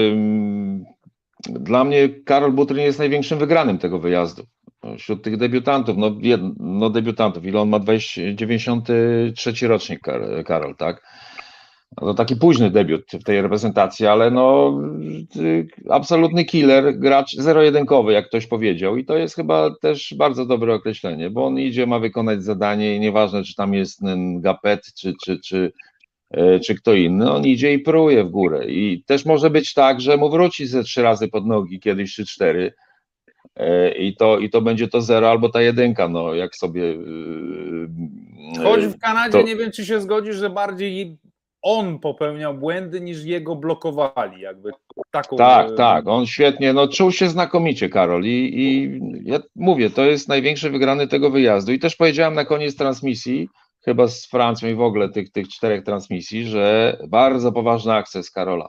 Dla mnie Karol Butryn jest największym wygranym tego wyjazdu. Wśród tych debiutantów, debiutantów, ile on ma? 93 rocznik Karol, tak? No taki późny debiut w tej reprezentacji, ale no absolutny killer, gracz zero-jedynkowy, jak ktoś powiedział, i to jest chyba też bardzo dobre określenie, bo on idzie, ma wykonać zadanie i nieważne, czy tam jest Gapet, czy kto inny, on idzie i pruje w górę i też może być tak, że mu wróci ze 3 razy pod nogi, kiedyś czy 4 i to będzie to 0 albo ta 1, no jak sobie... Choć w Kanadzie nie wiem, czy się zgodzisz, że bardziej on popełniał błędy niż jego blokowali, jakby taką... Tak, on świetnie, no czuł się znakomicie Karol i ja mówię, to jest największy wygrany tego wyjazdu i też powiedziałem na koniec transmisji, chyba z Francją i w ogóle tych 4 transmisji, że bardzo poważny akces Karola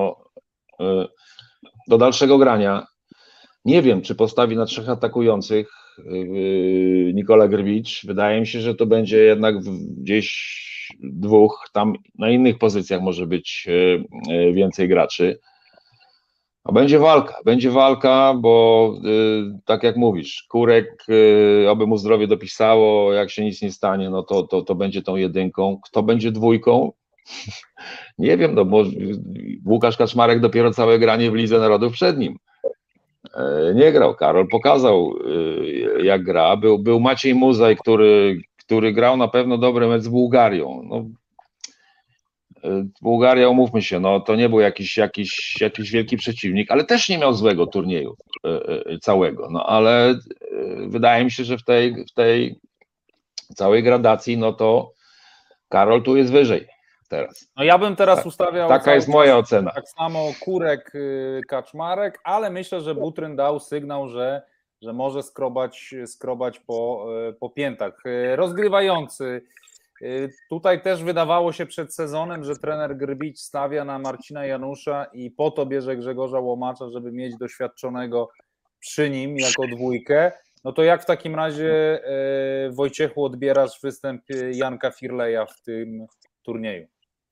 do dalszego grania. Nie wiem, czy postawi na 3 atakujących Nikola Grbić. Wydaje mi się, że to będzie jednak gdzieś 2, tam na innych pozycjach może być więcej graczy. A będzie walka, bo tak jak mówisz, Kurek, oby mu zdrowie dopisało, jak się nic nie stanie, no to będzie tą 1. Kto będzie 2? Nie wiem, no bo Łukasz Kaczmarek dopiero całe granie w Lidze Narodów przed nim. Nie grał, Karol pokazał jak gra, był Maciej Muzaj, który grał na pewno dobry mecz z Bułgarią. No, Bułgaria, umówmy się, no to nie był jakiś wielki przeciwnik, ale też nie miał złego turnieju całego, no ale wydaje mi się, że w tej całej gradacji, no to Karol tu jest wyżej teraz. No ja bym teraz ustawiał... Taka jest moja ocena. Tak samo Kurek, Kaczmarek, ale myślę, że Butryn dał sygnał, że może skrobać po piętach. Rozgrywający. Tutaj też wydawało się przed sezonem, że trener Grbić stawia na Marcina Janusza i po to bierze Grzegorza Łomacza, żeby mieć doświadczonego przy nim jako 2. No to jak w takim razie, Wojciechu, odbierasz występ Janka Firleja w tym turnieju?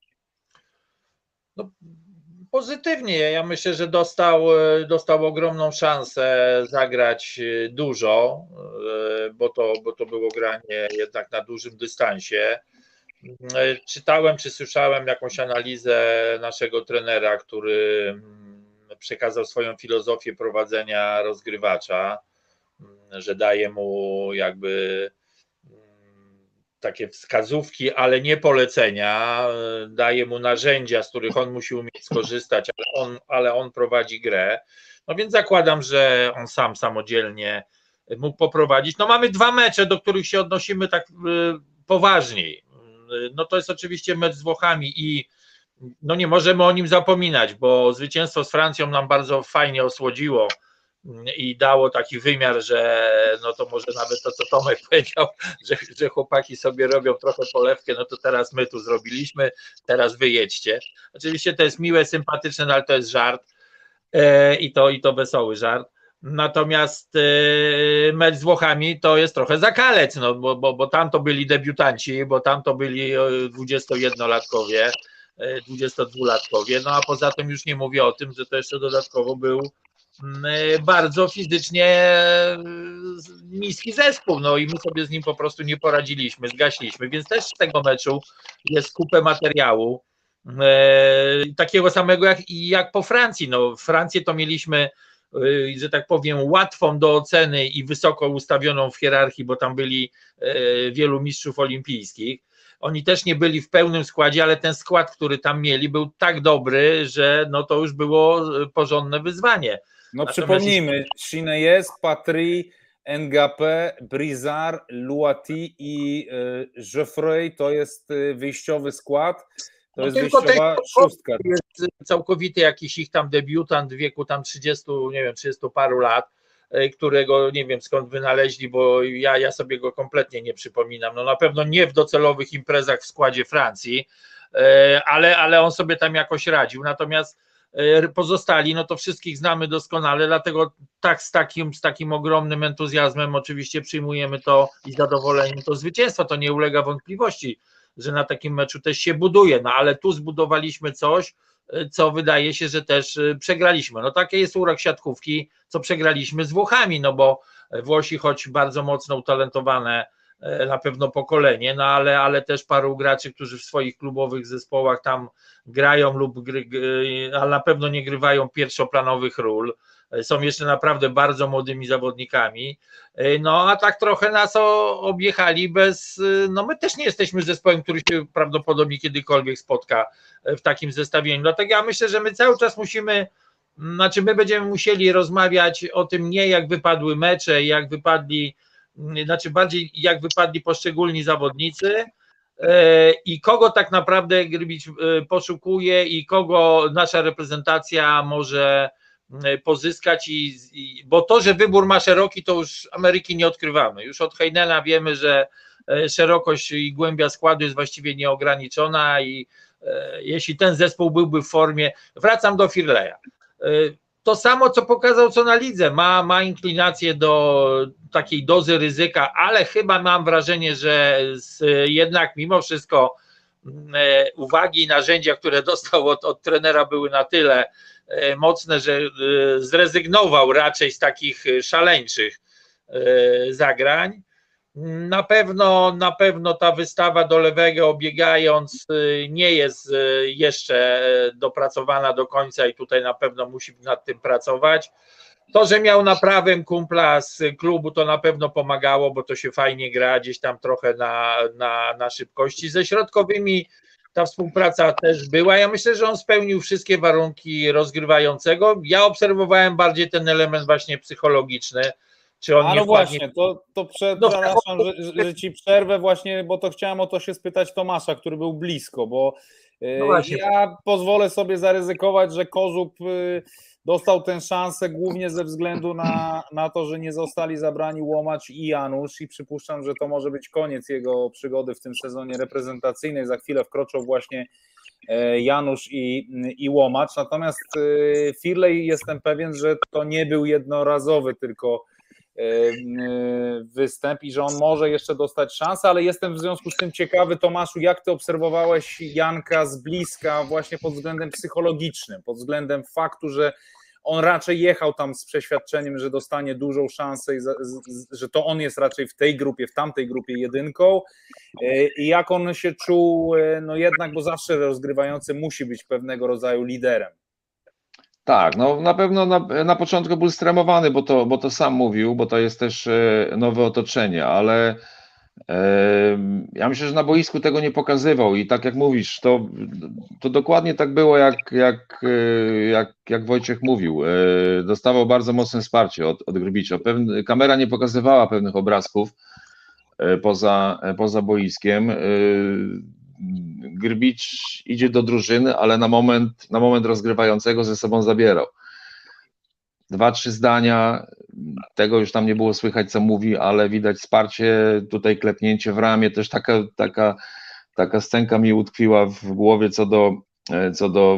No, pozytywnie. Ja myślę, że dostał ogromną szansę zagrać dużo, bo to było granie jednak na dużym dystansie. Czytałem czy słyszałem jakąś analizę naszego trenera, który przekazał swoją filozofię prowadzenia rozgrywacza, że daje mu jakby takie wskazówki, ale nie polecenia, daje mu narzędzia, z których on musi umieć skorzystać, ale on prowadzi grę. No więc zakładam, że on sam samodzielnie mógł poprowadzić. No mamy 2 mecze, do których się odnosimy tak poważniej. No to jest oczywiście mecz z Włochami i no nie możemy o nim zapominać, bo zwycięstwo z Francją nam bardzo fajnie osłodziło i dało taki wymiar, że no to może nawet to, co Tomek powiedział, że chłopaki sobie robią trochę polewkę, no to teraz my tu zrobiliśmy, teraz wy jedźcie. Oczywiście to jest miłe, sympatyczne, no ale to jest żart i to wesoły żart. Natomiast mecz z Włochami to jest trochę zakalec, no, bo tam to byli debiutanci, bo tam to byli 21-latkowie, 22-latkowie, no a poza tym już nie mówię o tym, że to jeszcze dodatkowo był bardzo fizycznie niski zespół, no i my sobie z nim po prostu nie poradziliśmy, zgasiliśmy, więc też z tego meczu jest kupę materiału, takiego samego jak po Francji. No Francję to mieliśmy, że tak powiem, łatwą do oceny i wysoko ustawioną w hierarchii, bo tam byli wielu mistrzów olimpijskich. Oni też nie byli w pełnym składzie, ale ten skład, który tam mieli, był tak dobry, że no to już było porządne wyzwanie. No przypomnijmy, Chineyes, Patry, Ngapé, Brizard, Luati i Geoffrey to jest wyjściowy skład, to jest wyjściowa szóstka. Jest całkowity jakiś ich tam debiutant w wieku tam 30, nie wiem, 30 paru lat, którego nie wiem skąd wynaleźli, bo ja sobie go kompletnie nie przypominam. No na pewno nie w docelowych imprezach w składzie Francji, ale on sobie tam jakoś radził. Natomiast pozostali, no to wszystkich znamy doskonale, dlatego tak z takim ogromnym entuzjazmem oczywiście przyjmujemy to i zadowoleniem to zwycięstwo. To nie ulega wątpliwości, że na takim meczu też się buduje, no ale tu zbudowaliśmy coś, co wydaje się, że też przegraliśmy. No taki jest urok siatkówki, co przegraliśmy z Włochami, no bo Włosi, choć bardzo mocno utalentowane na pewno pokolenie, no ale też paru graczy, którzy w swoich klubowych zespołach tam grają ale na pewno nie grywają pierwszoplanowych ról, są jeszcze naprawdę bardzo młodymi zawodnikami, no a tak trochę nas objechali no my też nie jesteśmy zespołem, który się prawdopodobnie kiedykolwiek spotka w takim zestawieniu, dlatego ja myślę, że my cały czas my będziemy musieli rozmawiać o tym nie jak wypadły mecze, bardziej jak wypadli poszczególni zawodnicy i kogo tak naprawdę Grbić poszukuje i kogo nasza reprezentacja może pozyskać, bo to, że wybór ma szeroki, to już Ameryki nie odkrywamy. Już od Heinena wiemy, że szerokość i głębia składu jest właściwie nieograniczona i jeśli ten zespół byłby w formie, wracam do Firleja. To samo, co pokazał, co na lidze, ma inklinację do takiej dozy ryzyka, ale chyba mam wrażenie, że jednak mimo wszystko uwagi i narzędzia, które dostał od trenera, były na tyle mocne, że zrezygnował raczej z takich szaleńczych zagrań. Na pewno ta wystawa do lewego obiegając nie jest jeszcze dopracowana do końca i tutaj na pewno musi nad tym pracować. To, że miał na prawym kumpla z klubu, to na pewno pomagało, bo to się fajnie gra gdzieś tam trochę na szybkości. Ze środkowymi ta współpraca też była. Ja myślę, że on spełnił wszystkie warunki rozgrywającego. Ja obserwowałem bardziej ten element właśnie psychologiczny. Czy on no właśnie, przepraszam, że ci przerwę właśnie, bo to chciałem o to się spytać Tomasza, który był blisko, bo ja pozwolę sobie zaryzykować, że Kozub dostał tę szansę głównie ze względu na to, że nie zostali zabrani Łomacz i Janusz i przypuszczam, że to może być koniec jego przygody w tym sezonie reprezentacyjnej. Za chwilę wkroczą właśnie Janusz i Łomacz, natomiast Firlej jestem pewien, że to nie był jednorazowy tylko występ i że on może jeszcze dostać szansę, ale jestem w związku z tym ciekawy, Tomaszu, jak ty obserwowałeś Janka z bliska właśnie pod względem psychologicznym, pod względem faktu, że on raczej jechał tam z przeświadczeniem, że dostanie dużą szansę i że to on jest raczej w tej grupie, w tamtej grupie jedynką i jak on się czuł, no jednak, bo zawsze rozgrywający musi być pewnego rodzaju liderem. Tak, no na pewno na początku był stremowany, bo to sam mówił, bo to jest też nowe otoczenie, ale Ja myślę, że na boisku tego nie pokazywał i tak jak mówisz, to dokładnie tak było, jak Wojciech mówił. Dostawał bardzo mocne wsparcie od Grbicza. Kamera nie pokazywała pewnych obrazków poza boiskiem. Grbicz idzie do drużyny, ale na moment rozgrywającego ze sobą zabierał. 2-3 zdania, tego już tam nie było słychać, co mówi, ale widać wsparcie, tutaj klepnięcie w ramię, też taka scenka mi utkwiła w głowie co do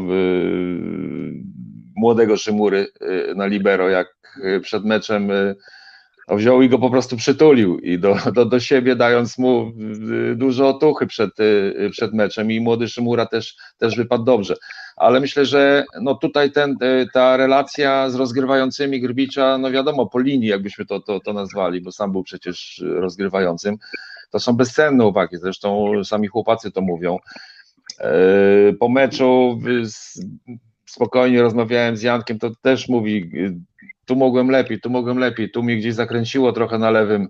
młodego Szymury na libero, jak przed meczem wziął i go po prostu przytulił i do siebie, dając mu dużo otuchy przed meczem i młody Szymura też wypadł dobrze. Ale myślę, że no tutaj ta relacja z rozgrywającymi Grbicza, no wiadomo, po linii, jakbyśmy to nazwali, bo sam był przecież rozgrywającym, to są bezcenne uwagi, zresztą sami chłopacy to mówią. Po meczu spokojnie rozmawiałem z Jankiem, to też mówi, tu mogłem lepiej, tu mnie gdzieś zakręciło trochę na lewym.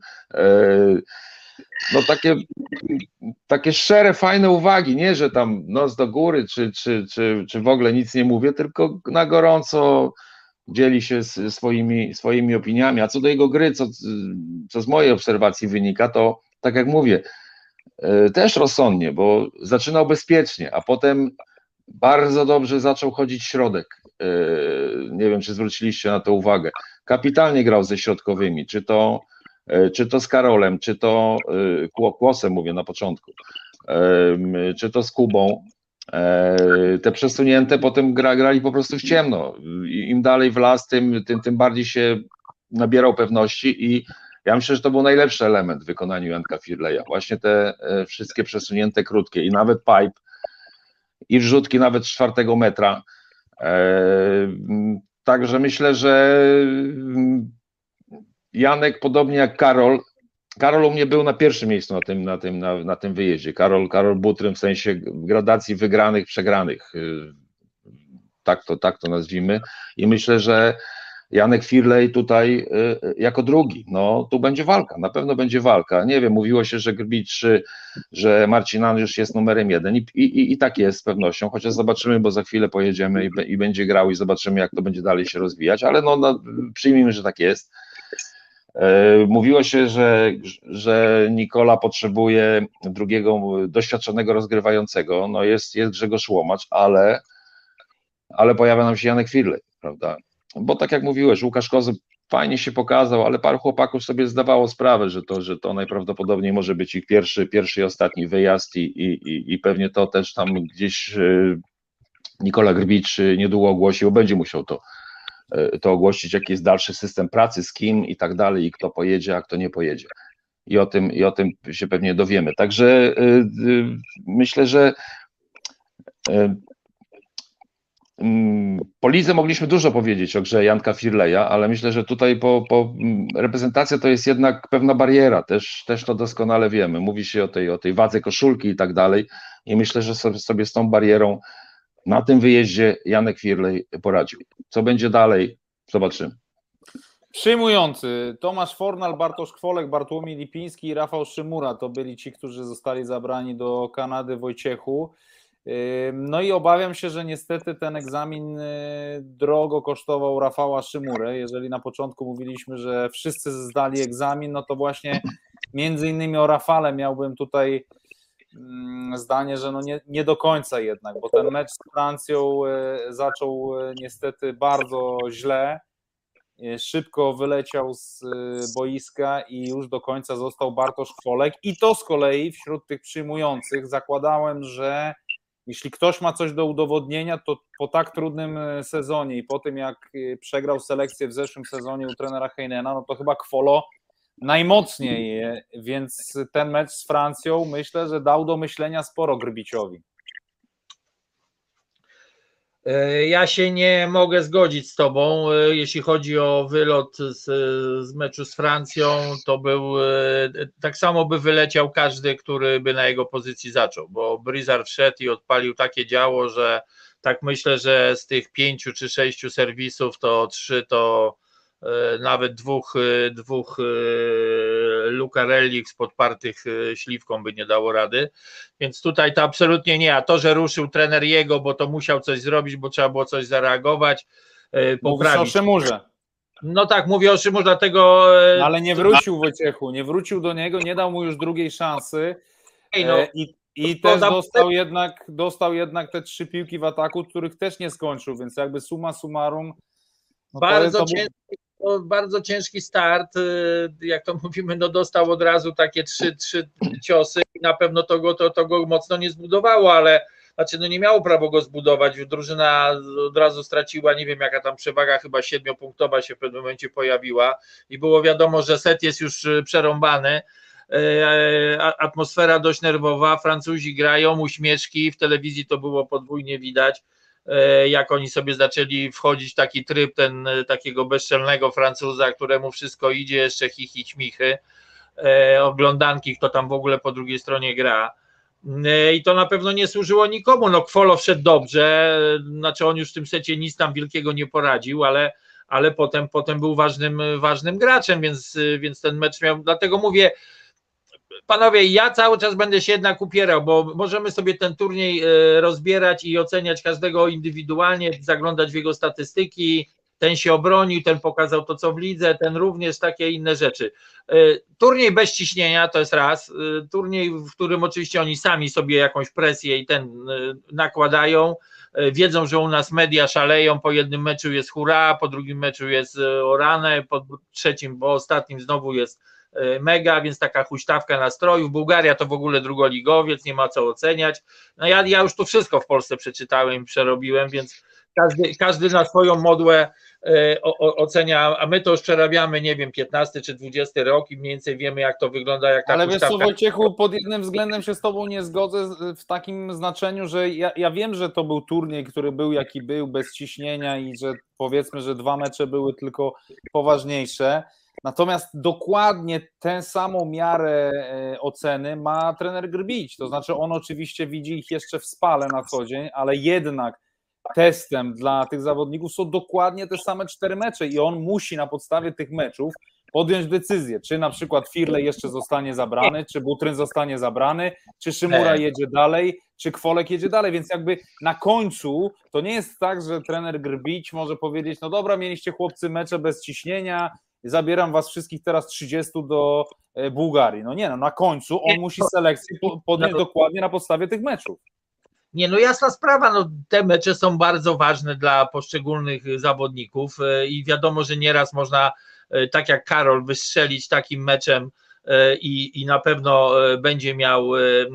No takie szczere, fajne uwagi, nie, że tam nos do góry, czy w ogóle nic nie mówię, tylko na gorąco dzieli się swoimi opiniami. A co do jego gry, co z mojej obserwacji wynika, to tak jak mówię, też rozsądnie, bo zaczynał bezpiecznie, a potem bardzo dobrze zaczął chodzić środek. Nie wiem, czy zwróciliście na to uwagę. Kapitalnie grał ze środkowymi, czy to z Karolem, czy to Kłosem, mówię na początku, czy to z Kubą. Te przesunięte potem grali po prostu w ciemno. Im dalej w las, tym bardziej się nabierał pewności i ja myślę, że to był najlepszy element w wykonaniu Janka Firleja. Właśnie te wszystkie przesunięte krótkie i nawet pipe i wrzutki nawet z 4 metra. Także myślę, że Janek, podobnie jak Karol u mnie był na pierwszym miejscu na tym wyjeździe. Karol Butrym w sensie gradacji wygranych, przegranych. Tak to nazwijmy. I myślę, że Janek Firlej tutaj jako drugi. No tu będzie walka, na pewno będzie walka. Nie wiem, mówiło się, że Grbicz, że Marcin Andrzusz jest numerem 1 i tak jest z pewnością, chociaż zobaczymy, bo za chwilę pojedziemy i będzie grał i zobaczymy, jak to będzie dalej się rozwijać, ale no przyjmijmy, że tak jest. Mówiło się, że Nikola potrzebuje drugiego doświadczonego rozgrywającego. No jest Grzegorz Łomacz, ale pojawia nam się Janek Firlej, prawda? Bo tak jak mówiłeś, Łukasz Kozub fajnie się pokazał, ale paru chłopaków sobie zdawało sprawę, że to najprawdopodobniej może być ich pierwszy i ostatni wyjazd i pewnie to też tam gdzieś Nikola Grbicz niedługo ogłosił, będzie musiał to ogłosić, jaki jest dalszy system pracy, z kim i tak dalej, i kto pojedzie, a kto nie pojedzie. I o tym się pewnie dowiemy. Także myślę, że po lidze mogliśmy dużo powiedzieć o grze Janka Firleja, ale myślę, że tutaj reprezentacja to jest jednak pewna bariera, też to doskonale wiemy. Mówi się o tej wadze koszulki i tak dalej i myślę, że sobie z tą barierą na tym wyjeździe Janek Firlej poradził. Co będzie dalej, zobaczymy. Przyjmujący Tomasz Fornal, Bartosz Kwolek, Bartłomiej Lipiński i Rafał Szymura to byli ci, którzy zostali zabrani do Kanady, Wojciechu. No i obawiam się, że niestety ten egzamin drogo kosztował Rafała Szymurę. Jeżeli na początku mówiliśmy, że wszyscy zdali egzamin, no to właśnie między innymi o Rafale miałbym tutaj zdanie, że no nie do końca jednak, bo ten mecz z Francją zaczął niestety bardzo źle. Szybko wyleciał z boiska i już do końca został Bartosz Kwolek i to z kolei wśród tych przyjmujących zakładałem, że jeśli ktoś ma coś do udowodnienia, to po tak trudnym sezonie i po tym jak przegrał selekcję w zeszłym sezonie u trenera Heinena, no to chyba Kwolo najmocniej, więc ten mecz z Francją myślę, że dał do myślenia sporo Grbiciowi. Ja się nie mogę zgodzić z tobą, jeśli chodzi o wylot z meczu z Francją, to był, tak samo by wyleciał każdy, który by na jego pozycji zaczął, bo Brizard wszedł i odpalił takie działo, że tak myślę, że z tych 5 czy 6 serwisów to 3 to nawet dwóch Lucarelli z podpartych śliwką by nie dało rady, więc tutaj to absolutnie nie, a to, że ruszył trener jego, bo to musiał coś zrobić, bo trzeba było coś zareagować, poprawić. Mówisz o Szymurze. No tak, mówię o Szymurze, dlatego... Ale nie wrócił, Wojciechu, nie wrócił do niego, nie dał mu już drugiej szansy i też dostał jednak te 3 piłki w ataku, których też nie skończył, więc jakby summa summarum... No bardzo ciężki start, jak to mówimy, no dostał od razu takie 3 ciosy i na pewno to go mocno nie zbudowało, ale znaczy no nie miało prawo go zbudować, drużyna od razu straciła, nie wiem jaka tam przewaga, chyba 7-punktowa się w pewnym momencie pojawiła i było wiadomo, że set jest już przerąbany, atmosfera dość nerwowa, Francuzi grają, uśmieszki, w telewizji to było podwójnie widać, jak oni sobie zaczęli wchodzić w taki tryb takiego bezczelnego Francuza, któremu wszystko idzie, jeszcze chichi, śmichy, oglądanki, kto tam w ogóle po drugiej stronie gra. I to na pewno nie służyło nikomu. No Kwolo wszedł dobrze, znaczy on już w tym secie nic tam wielkiego nie poradził, ale potem był ważnym graczem, więc ten mecz miał, dlatego mówię, panowie, ja cały czas będę się jednak upierał, bo możemy sobie ten turniej rozbierać i oceniać każdego indywidualnie, zaglądać w jego statystyki, ten się obronił, ten pokazał to, co w lidze, ten również, takie inne rzeczy. Turniej bez ciśnienia to jest raz, turniej, w którym oczywiście oni sami sobie jakąś presję i ten nakładają, wiedzą, że u nas media szaleją, po jednym meczu jest hurra, po drugim meczu jest o ranę, po trzecim, po ostatnim znowu jest mega, więc taka huśtawka nastrojów. Bułgaria to w ogóle drugoligowiec, nie ma co oceniać. No ja już tu wszystko w Polsce przeczytałem i przerobiłem, więc każdy na swoją modłę ocenia, a my to już przerabiamy, nie wiem, 15 czy 20 rok i mniej więcej wiemy, jak to wygląda, jak ta Ale huśtawka... wiesz co, Wojciechu, pod jednym względem się z tobą nie zgodzę, w takim znaczeniu, że ja wiem, że to był turniej, który był jaki był, bez ciśnienia i że powiedzmy, że 2 mecze były tylko poważniejsze. Natomiast dokładnie tę samą miarę oceny ma trener Grbić, to znaczy on oczywiście widzi ich jeszcze w spale na co dzień, ale jednak testem dla tych zawodników są dokładnie te same 4 mecze i on musi na podstawie tych meczów podjąć decyzję, czy na przykład Firlej jeszcze zostanie zabrany, czy Butryn zostanie zabrany, czy Szymura jedzie dalej, czy Kwolek jedzie dalej, więc jakby na końcu to nie jest tak, że trener Grbić może powiedzieć, no dobra, mieliście chłopcy mecze bez ciśnienia, zabieram was wszystkich teraz 30 do Bułgarii. No nie, no na końcu on musi selekcję podjąć dokładnie na podstawie tych meczów. Nie, no jasna sprawa, no te mecze są bardzo ważne dla poszczególnych zawodników i wiadomo, że nieraz można, tak jak Karol, wystrzelić takim meczem i na pewno będzie miał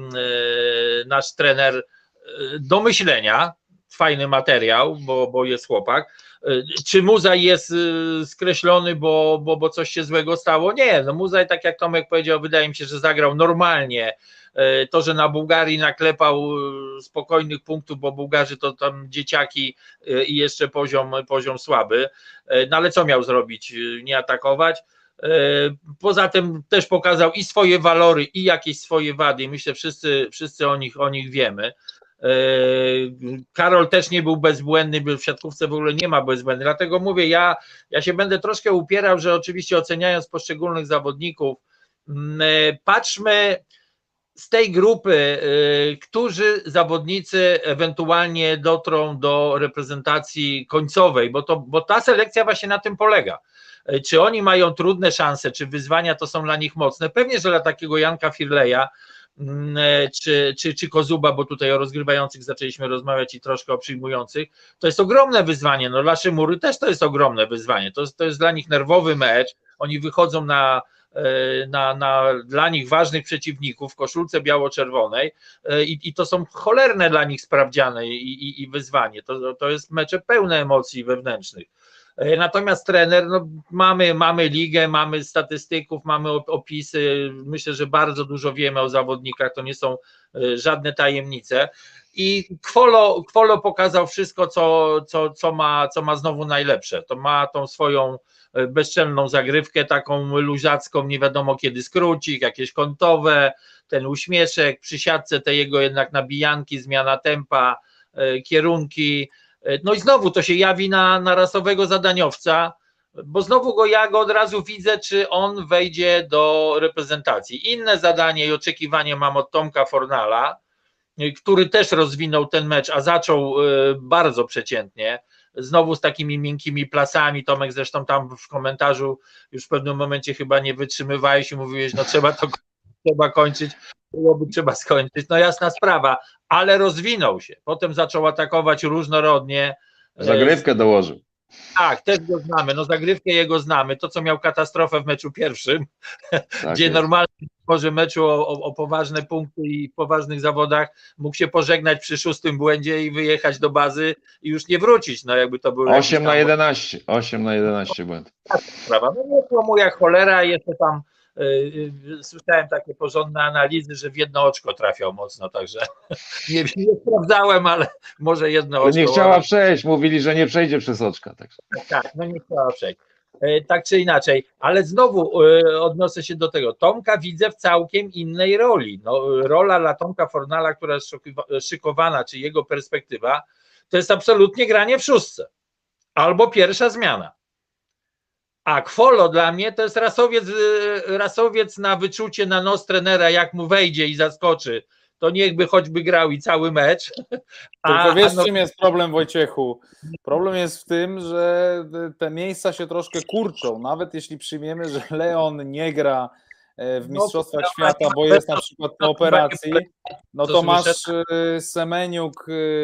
nasz trener do myślenia, fajny materiał, bo jest chłopak. Czy Muzaj jest skreślony, bo coś się złego stało? Nie, no Muzaj, tak jak Tomek powiedział, wydaje mi się, że zagrał normalnie. To, że na Bułgarii naklepał spokojnych punktów, bo Bułgarzy to tam dzieciaki i jeszcze poziom słaby, no ale co miał zrobić? Nie atakować? Poza tym też pokazał i swoje walory, i jakieś swoje wady i myślę, wszyscy o nich wiemy. Karol też nie był bezbłędny, bo w siatkówce w ogóle nie ma bezbłędnych, dlatego mówię, ja się będę troszkę upierał, że oczywiście oceniając poszczególnych zawodników, patrzmy z tej grupy, którzy zawodnicy ewentualnie dotrą do reprezentacji końcowej, bo ta selekcja właśnie na tym polega. Czy oni mają trudne szanse, czy wyzwania to są dla nich mocne? Pewnie, że dla takiego Janka Firleja czy Kozuba, bo tutaj o rozgrywających zaczęliśmy rozmawiać i troszkę o przyjmujących, to jest ogromne wyzwanie. No dla Szymury też to jest ogromne wyzwanie. To jest dla nich nerwowy mecz. Oni wychodzą na dla nich ważnych przeciwników w koszulce biało-czerwonej i to są cholerne dla nich sprawdziane i wyzwanie. To jest mecze pełne emocji wewnętrznych. Natomiast trener, no mamy ligę, mamy statystyków, mamy opisy, myślę, że bardzo dużo wiemy o zawodnikach, to nie są żadne tajemnice i Kwolo pokazał wszystko, co ma znowu najlepsze, to ma tą swoją bezczelną zagrywkę, taką luzacką, nie wiadomo kiedy skrócik, jakieś kątowe, ten uśmieszek, przy siatce te jego jednak nabijanki, zmiana tempa, kierunki. No i znowu to się jawi na rasowego zadaniowca, bo znowu ja go od razu widzę, czy on wejdzie do reprezentacji. Inne zadanie i oczekiwanie mam od Tomka Fornala, który też rozwinął ten mecz, a zaczął bardzo przeciętnie, znowu z takimi miękkimi plasami. Tomek zresztą tam w komentarzu już w pewnym momencie chyba nie wytrzymywałeś i mówiłeś, no trzeba kończyć, trzeba skończyć, no jasna sprawa, ale rozwinął się, potem zaczął atakować różnorodnie. Zagrywkę dołożył. Tak, też go znamy, no zagrywkę jego znamy, to co miał katastrofę w meczu pierwszym, Tak gdzie jest. normalnie w porze meczu o poważne punkty i w poważnych zawodach mógł się pożegnać przy 6. błędzie i wyjechać do bazy i już nie wrócić, no jakby to był 8 na 11, 8 na 11 błędów. sprawa. No nie było mu jak cholera, jeszcze tam słyszałem takie porządne analizy, że w jedno oczko trafiał mocno, także nie sprawdzałem, ale może jedno oczko. Nie chciała przejść, mówili, że nie przejdzie przez oczka. Także. Tak, no nie chciała przejść. Tak czy inaczej, ale znowu odnoszę się do tego. Tomka widzę w całkiem innej roli. No, rola dla Tomka Fornala, która jest szykowana, czy jego perspektywa, to jest absolutnie granie w szóstce. Albo pierwsza zmiana. A Kwolo dla mnie to jest rasowiec na wyczucie na nos trenera, jak mu wejdzie i zaskoczy, to niechby choćby grał i cały mecz. Tylko wiesz, czym jest problem, Wojciechu? Problem jest w tym, że te miejsca się troszkę kurczą. Nawet jeśli przyjmiemy, że Leon nie gra w Mistrzostwach Świata, bo jest na przykład po operacji, no to masz Semeniuk,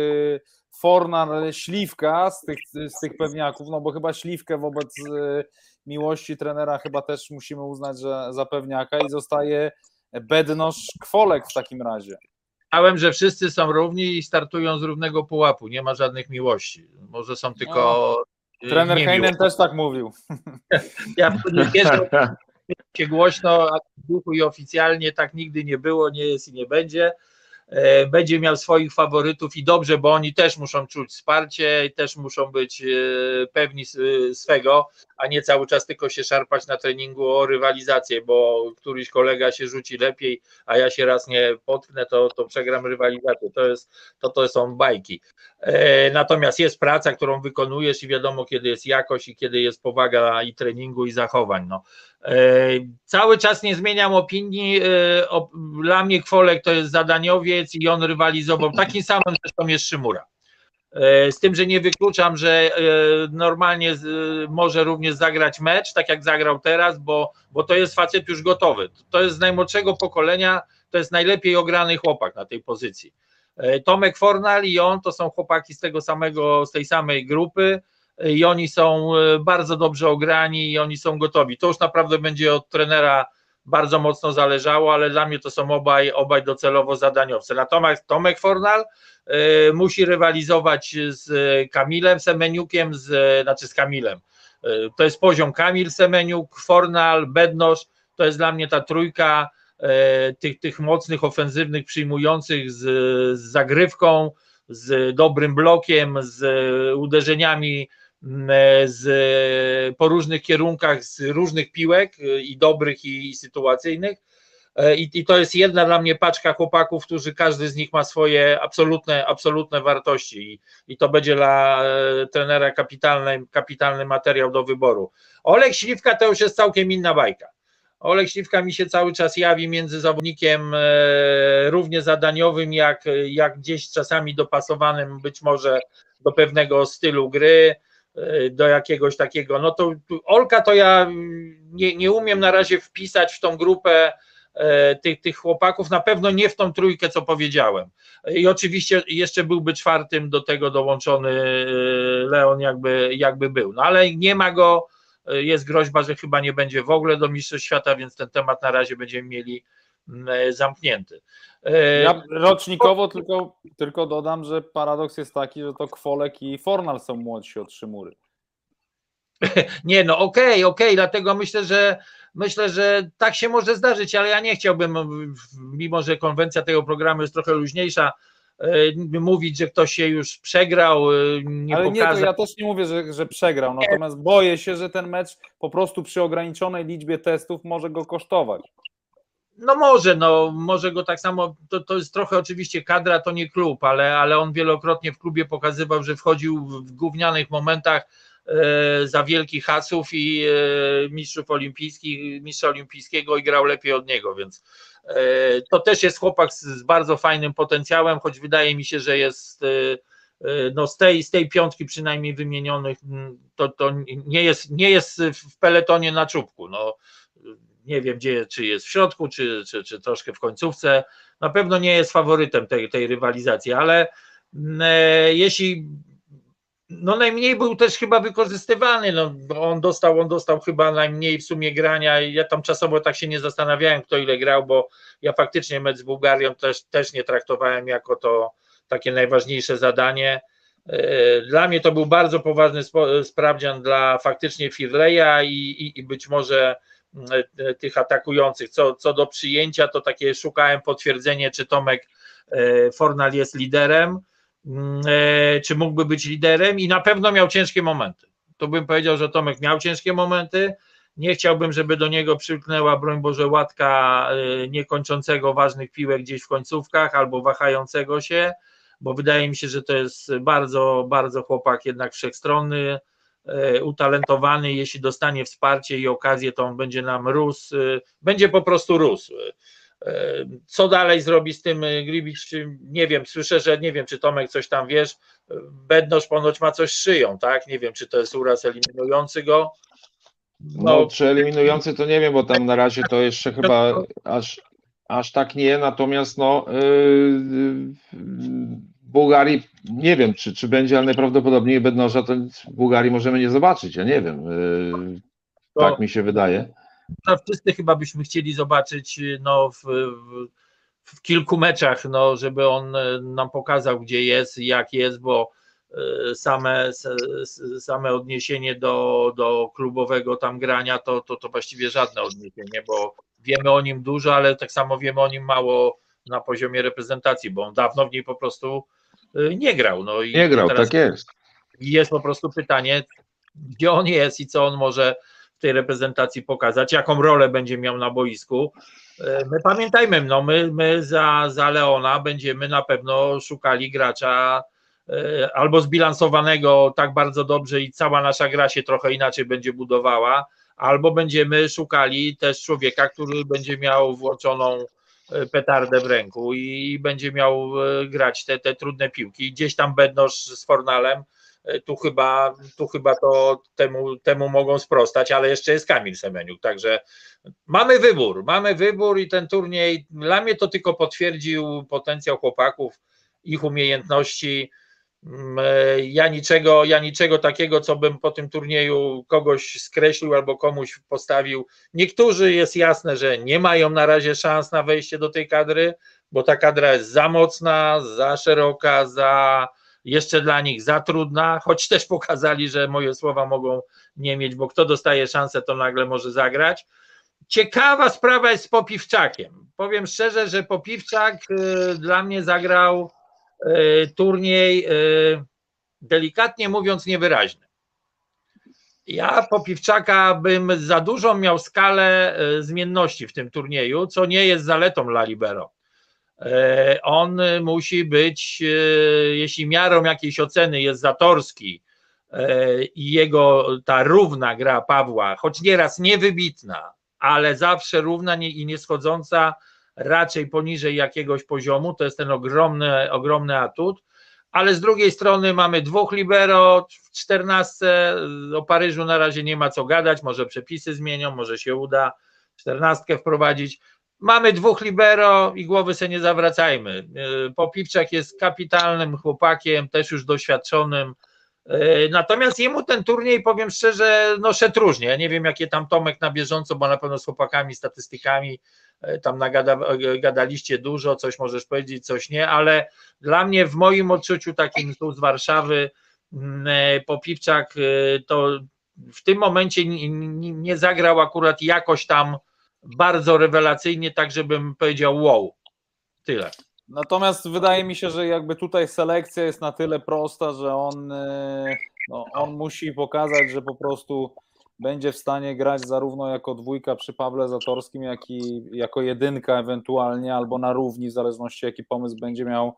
Fornal, Śliwka z tych pewniaków, no bo chyba Śliwkę wobec miłości trenera chyba też musimy uznać, że za pewniaka, i zostaje Bednosz, Kwolek w takim razie. Myślałem, że wszyscy są równi i startują z równego pułapu, nie ma żadnych miłości. Może są tylko... No, trener Heinen też tak mówił. Ja w to nie wierzę, się głośno, a w duchu i oficjalnie tak nigdy nie było, nie jest i nie będzie. Będzie miał swoich faworytów i dobrze, bo oni też muszą czuć wsparcie i też muszą być pewni swego, a nie cały czas tylko się szarpać na treningu o rywalizację, bo któryś kolega się rzuci lepiej, a ja się raz nie potknę, to przegram rywalizację. To są bajki. Natomiast jest praca, którą wykonujesz i wiadomo, kiedy jest jakość i kiedy jest powaga i treningu i zachowań. No. Cały czas nie zmieniam opinii. Dla mnie Kwolek to jest zadaniowiec i on rywalizował. Takim samym zresztą jest Szymura. Z tym, że nie wykluczam, że normalnie może również zagrać mecz, tak jak zagrał teraz, bo to jest facet już gotowy. To jest z najmłodszego pokolenia, to jest najlepiej ograny chłopak na tej pozycji. Tomek Fornal i on to są chłopaki z tej samej grupy i oni są bardzo dobrze ograni i oni są gotowi. To już naprawdę będzie od trenera bardzo mocno zależało, ale dla mnie to są obaj docelowo zadaniowcy. Natomiast Tomek Fornal musi rywalizować z Kamilem Semeniukiem, z Kamilem. To jest poziom Kamil Semeniuk, Fornal, Bednosz, to jest dla mnie ta trójka tych mocnych, ofensywnych, przyjmujących z zagrywką, z dobrym blokiem, z uderzeniami po różnych kierunkach, z różnych piłek i dobrych i sytuacyjnych. I to jest jedna dla mnie paczka chłopaków, którzy każdy z nich ma swoje absolutne wartości i to będzie dla trenera kapitalny materiał do wyboru. Olek Śliwka to już jest całkiem inna bajka. Olek Śliwka mi się cały czas jawi między zawodnikiem równie zadaniowym, jak gdzieś czasami dopasowanym być może do pewnego stylu gry, do jakiegoś takiego, no to Olka to ja nie umiem na razie wpisać w tą grupę tych chłopaków, na pewno nie w tą trójkę, co powiedziałem. I oczywiście jeszcze byłby czwartym do tego dołączony Leon, jakby był. No ale nie ma go, jest groźba, że chyba nie będzie w ogóle do Mistrzostw Świata, więc ten temat na razie będziemy mieli zamknięty. Ja rocznikowo tylko dodam, że paradoks jest taki, że to Kwolek i Fornal są młodsi od Szymury. Nie, no okej, dlatego myślę, że tak się może zdarzyć, ale ja nie chciałbym, mimo że konwencja tego programu jest trochę luźniejsza, mówić, że ktoś się już przegrał, nie ale pokazał. Nie, to ja też nie mówię, że przegrał, natomiast boję się, że ten mecz po prostu przy ograniczonej liczbie testów może go kosztować. No może go tak samo, to jest trochę oczywiście kadra, to nie klub, ale on wielokrotnie w klubie pokazywał, że wchodził w gównianych momentach, za wielkich hasów i mistrza olimpijskiego i grał lepiej od niego, więc to też jest chłopak z bardzo fajnym potencjałem, choć wydaje mi się, że jest no z tej piątki przynajmniej wymienionych, to nie jest w peletonie na czubku, no nie wiem czy jest w środku, czy troszkę w końcówce, na pewno nie jest faworytem tej rywalizacji, ale jeśli no najmniej był też chyba wykorzystywany, no on dostał chyba najmniej w sumie grania, ja tam czasowo tak się nie zastanawiałem, kto ile grał, bo ja faktycznie mecz z Bułgarią też nie traktowałem jako to takie najważniejsze zadanie. Dla mnie to był bardzo poważny sprawdzian dla faktycznie Firleja i być może tych atakujących. Co do przyjęcia, to takie szukałem potwierdzenie, czy Tomek Fornal jest liderem, czy mógłby być liderem i na pewno miał ciężkie momenty. To bym powiedział, że Tomek miał ciężkie momenty. Nie chciałbym, żeby do niego przymknęła, broń Boże, łatka niekończącego ważnych piłek gdzieś w końcówkach albo wahającego się, bo wydaje mi się, że to jest bardzo, bardzo chłopak jednak wszechstronny, utalentowany. Jeśli dostanie wsparcie i okazję, to on będzie nam rósł, będzie po prostu rósł. Co dalej zrobi z tym Gribicz? Nie wiem, słyszę, że nie wiem, czy Tomek coś tam wiesz. Bednosz ponoć ma coś z szyją, tak? Nie wiem, czy to jest uraz eliminujący go. No, czy eliminujący to nie wiem, bo tam na razie to jeszcze chyba aż tak nie, natomiast no w Bułgarii nie wiem, czy będzie, ale najprawdopodobniej Bednosza to w Bułgarii możemy nie zobaczyć, ja nie wiem, tak mi się wydaje. Wszyscy chyba byśmy chcieli zobaczyć no, w kilku meczach, no, żeby on nam pokazał, gdzie jest, jak jest, bo same odniesienie do klubowego tam grania to właściwie żadne odniesienie, bo wiemy o nim dużo, ale tak samo wiemy o nim mało na poziomie reprezentacji, bo on dawno w niej po prostu nie grał. No i nie grał, teraz tak jest. jest po prostu pytanie, gdzie on jest i co on może w tej reprezentacji pokazać, jaką rolę będzie miał na boisku. My pamiętajmy, no my za Leona będziemy na pewno szukali gracza albo zbilansowanego tak bardzo dobrze i cała nasza gra się trochę inaczej będzie budowała, albo będziemy szukali też człowieka, który będzie miał włączoną petardę w ręku i będzie miał grać te trudne piłki. Gdzieś tam Bednosz z Fornalem tu chyba to temu mogą sprostać, ale jeszcze jest Kamil Semeniuk, także mamy wybór i ten turniej dla mnie to tylko potwierdził potencjał chłopaków, ich umiejętności. Ja niczego takiego, co bym po tym turnieju kogoś skreślił albo komuś postawił. Niektórzy jest jasne, że nie mają na razie szans na wejście do tej kadry, bo ta kadra jest za mocna, za szeroka, jeszcze dla nich za trudna, choć też pokazali, że moje słowa mogą nie mieć, bo kto dostaje szansę, to nagle może zagrać. Ciekawa sprawa jest z Popiwczakiem. Powiem szczerze, że Popiwczak dla mnie zagrał turniej, delikatnie mówiąc, niewyraźny. Ja Popiwczaka bym za dużą miał skalę zmienności w tym turnieju, co nie jest zaletą dla libero. On musi być, jeśli miarą jakiejś oceny jest Zatorski i jego ta równa gra Pawła, choć nieraz niewybitna, ale zawsze równa i nie schodząca raczej poniżej jakiegoś poziomu, to jest ten ogromny atut, ale z drugiej strony mamy dwóch libero w 14, o Paryżu na razie nie ma co gadać, może przepisy zmienią, może się uda 14 wprowadzić. Mamy dwóch libero i głowy sobie nie zawracajmy. Popiwczak jest kapitalnym chłopakiem, też już doświadczonym, natomiast jemu ten turniej, powiem szczerze, no szedł różnie. Ja nie wiem, jakie tam Tomek na bieżąco, bo na pewno z chłopakami, statystykami tam gadaliście dużo, coś możesz powiedzieć, coś nie, ale dla mnie w moim odczuciu takim tu z Warszawy Popiwczak to w tym momencie nie zagrał akurat jakoś tam bardzo rewelacyjnie, tak żebym powiedział wow, tyle. Natomiast wydaje mi się, że jakby tutaj selekcja jest na tyle prosta, że on musi pokazać, że po prostu będzie w stanie grać zarówno jako dwójka przy Pawle Zatorskim, jak i jako jedynka ewentualnie, albo na równi, w zależności jaki pomysł będzie miał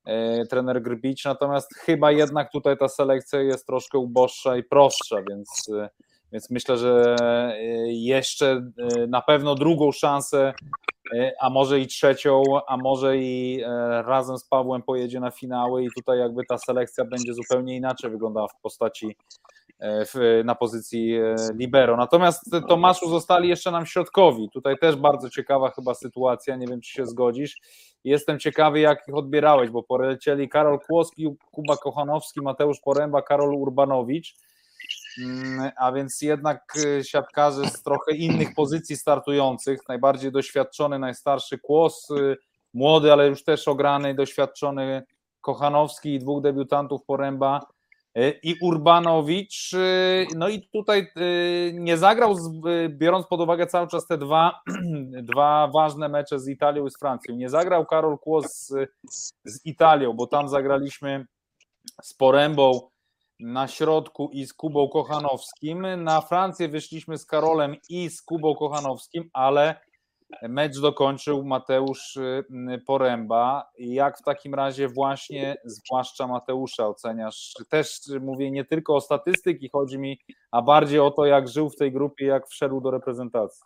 trener Grbić, natomiast chyba jednak tutaj ta selekcja jest troszkę uboższa i prostsza, więc myślę, że jeszcze na pewno drugą szansę, a może i trzecią, a może i razem z Pawłem pojedzie na finały i tutaj jakby ta selekcja będzie zupełnie inaczej wyglądała w postaci na pozycji libero. Natomiast Tomaszu, zostali jeszcze nam środkowi. Tutaj też bardzo ciekawa chyba sytuacja, nie wiem czy się zgodzisz. Jestem ciekawy jak ich odbierałeś, bo polecieli Karol Kłoski, Kuba Kochanowski, Mateusz Poręba, Karol Urbanowicz, a więc jednak siatkarze z trochę innych pozycji startujących, najbardziej doświadczony, najstarszy Kłos, młody, ale już też ograny, doświadczony Kochanowski i dwóch debiutantów Poręba i Urbanowicz, no i tutaj nie zagrał, biorąc pod uwagę cały czas te dwa ważne mecze z Italią i z Francją, nie zagrał Karol Kłos z Italią, bo tam zagraliśmy z Porębą na środku i z Kubą Kochanowskim, na Francję wyszliśmy z Karolem i z Kubą Kochanowskim, ale mecz dokończył Mateusz Poręba. Jak w takim razie właśnie, zwłaszcza Mateusza, oceniasz? Też mówię nie tylko o statystyki, chodzi mi, a bardziej o to, jak żył w tej grupie, jak wszedł do reprezentacji.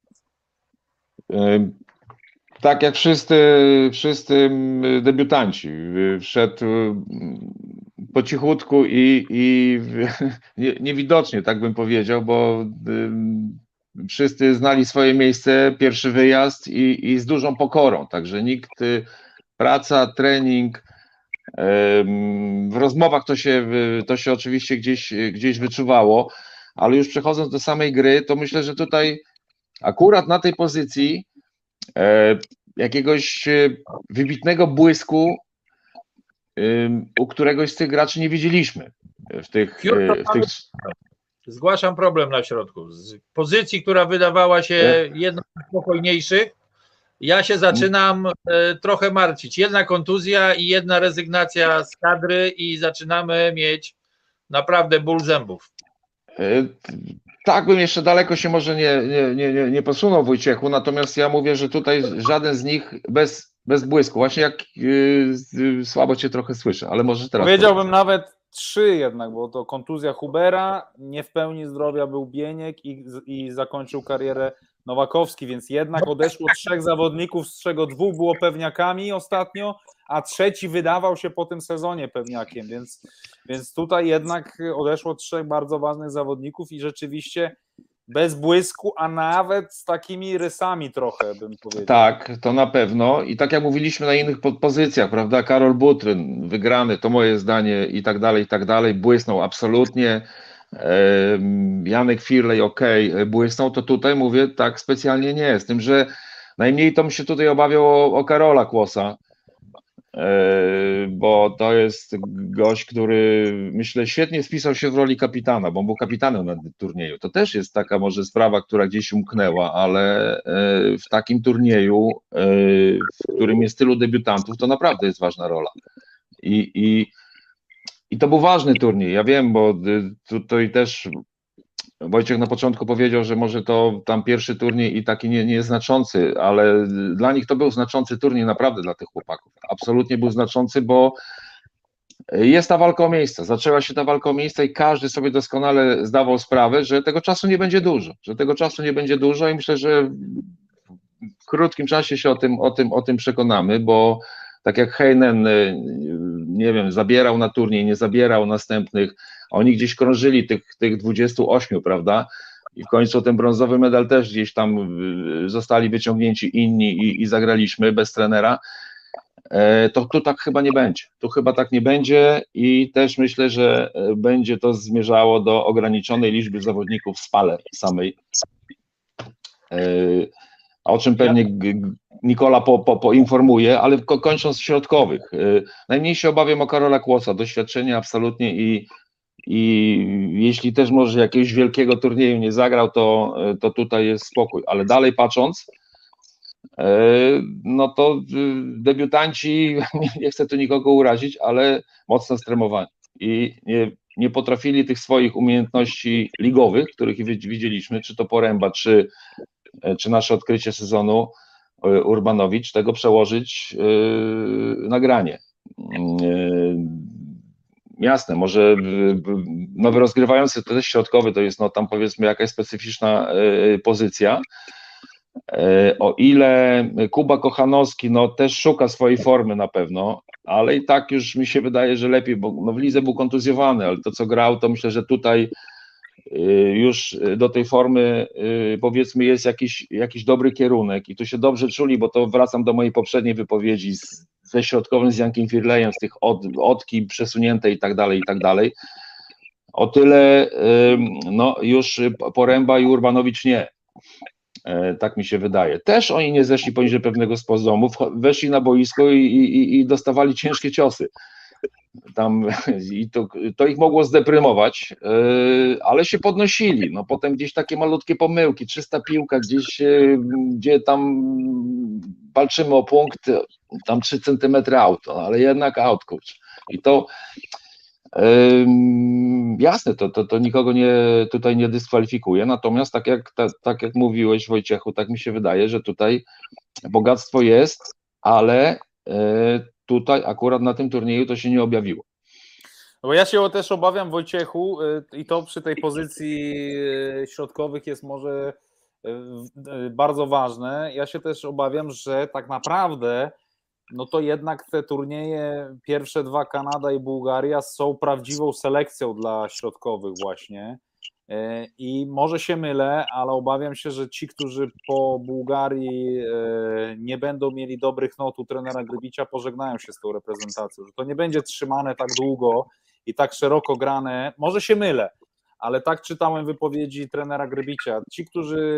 Tak jak wszyscy debiutanci. Wszedł po cichutku i niewidocznie, tak bym powiedział, bo wszyscy znali swoje miejsce, pierwszy wyjazd i z dużą pokorą, także nikt, praca, trening, w rozmowach to się oczywiście gdzieś wyczuwało, ale już przechodząc do samej gry, to myślę, że tutaj akurat na tej pozycji jakiegoś wybitnego błysku u któregoś z tych graczy nie widzieliśmy w tych. Zgłaszam problem na środku. Z pozycji, która wydawała się jedną z spokojniejszych, ja się zaczynam trochę martwić. Jedna kontuzja i jedna rezygnacja z kadry i zaczynamy mieć naprawdę ból zębów. Tak bym jeszcze daleko się może nie posunął, Wojciechu, natomiast ja mówię, że tutaj żaden z nich bez błysku. Właśnie jak słabo cię trochę słyszę, ale może teraz. Powiedziałbym nawet 3 jednak, bo to kontuzja Hubera, nie w pełni zdrowia był Bieniek i zakończył karierę Nowakowski, więc jednak odeszło 3 zawodników, z czego 2 było pewniakami ostatnio, a trzeci wydawał się po tym sezonie pewniakiem, więc tutaj jednak odeszło 3 bardzo ważnych zawodników i rzeczywiście bez błysku, a nawet z takimi rysami trochę, bym powiedział. Tak, to na pewno i tak jak mówiliśmy na innych pozycjach, prawda, Karol Butryn, wygrany, to moje zdanie i tak dalej, błysnął absolutnie, Janek Firlej, błysnął, to tutaj mówię, tak specjalnie nie, z tym, że najmniej to bym się tutaj obawiał o Karola Kłosa, bo to jest gość, który myślę świetnie spisał się w roli kapitana, bo on był kapitanem na turnieju. To też jest taka może sprawa, która gdzieś umknęła, ale w takim turnieju, w którym jest tylu debiutantów, to naprawdę jest ważna rola. I to był ważny turniej, ja wiem, bo tutaj też Wojciech na początku powiedział, że może to tam pierwszy turniej i taki nieznaczący, ale dla nich to był znaczący turniej naprawdę dla tych chłopaków. Absolutnie był znaczący, bo jest ta walka o miejsca. Zaczęła się ta walka o miejsca i każdy sobie doskonale zdawał sprawę, że tego czasu nie będzie dużo, i myślę, że w krótkim czasie się o tym przekonamy, bo tak jak Heinen, nie wiem, zabierał na turniej, nie zabierał następnych, oni gdzieś krążyli tych 28, prawda? I w końcu ten brązowy medal też gdzieś tam zostali wyciągnięci inni i zagraliśmy bez trenera. To tu tak chyba nie będzie. Tu chyba tak nie będzie i też myślę, że będzie to zmierzało do ograniczonej liczby zawodników z Pale samej. O czym pewnie Nikola poinformuje, ale kończąc z środkowych. Najmniej się obawiam o Karola Kłosa, doświadczenie absolutnie i jeśli też może jakiegoś wielkiego turnieju nie zagrał, to tutaj jest spokój, ale dalej patrząc, no to debiutanci, nie chcę tu nikogo urazić, ale mocno stremowani i nie potrafili tych swoich umiejętności ligowych, których widzieliśmy, czy to Poręba, czy nasze odkrycie sezonu Urbanowicz, tego przełożyć na granie. Jasne, może nowy rozgrywający to też środkowy, to jest no tam powiedzmy jakaś specyficzna pozycja. O ile Kuba Kochanowski no też szuka swojej formy na pewno, ale i tak już mi się wydaje, że lepiej, bo no w lidze był kontuzjowany, ale to co grał, to myślę, że tutaj już do tej formy powiedzmy jest jakiś dobry kierunek i tu się dobrze czuli, bo to wracam do mojej poprzedniej wypowiedzi ze środkowym z Jankiem Firlejem, z tych odki przesunięte i tak dalej. O tyle no już Poręba i Urbanowicz nie. Tak mi się wydaje. Też oni nie zeszli poniżej pewnego z poziomu, weszli na boisko i dostawali ciężkie ciosy. Tam, i to ich mogło zdeprymować, ale się podnosili. No potem gdzieś takie malutkie pomyłki, czysta piłka, gdzieś, gdzie tam walczymy o punkt, tam 3 centymetry out, ale jednak out, kurczę. I to jasne, to nikogo tutaj nie dyskwalifikuje, natomiast tak jak mówiłeś, Wojciechu, tak mi się wydaje, że tutaj bogactwo jest, ale tutaj akurat na tym turnieju to się nie objawiło. No bo ja się też obawiam, Wojciechu, i to przy tej pozycji środkowych jest może bardzo ważne. Ja się też obawiam, że tak naprawdę no to jednak te turnieje, pierwsze 2 Kanada i Bułgaria są prawdziwą selekcją dla środkowych właśnie i może się mylę, ale obawiam się, że ci, którzy po Bułgarii nie będą mieli dobrych not u trenera Grbicia, pożegnają się z tą reprezentacją, że to nie będzie trzymane tak długo i tak szeroko grane, może się mylę, ale tak czytałem wypowiedzi trenera Grbicia. Ci, którzy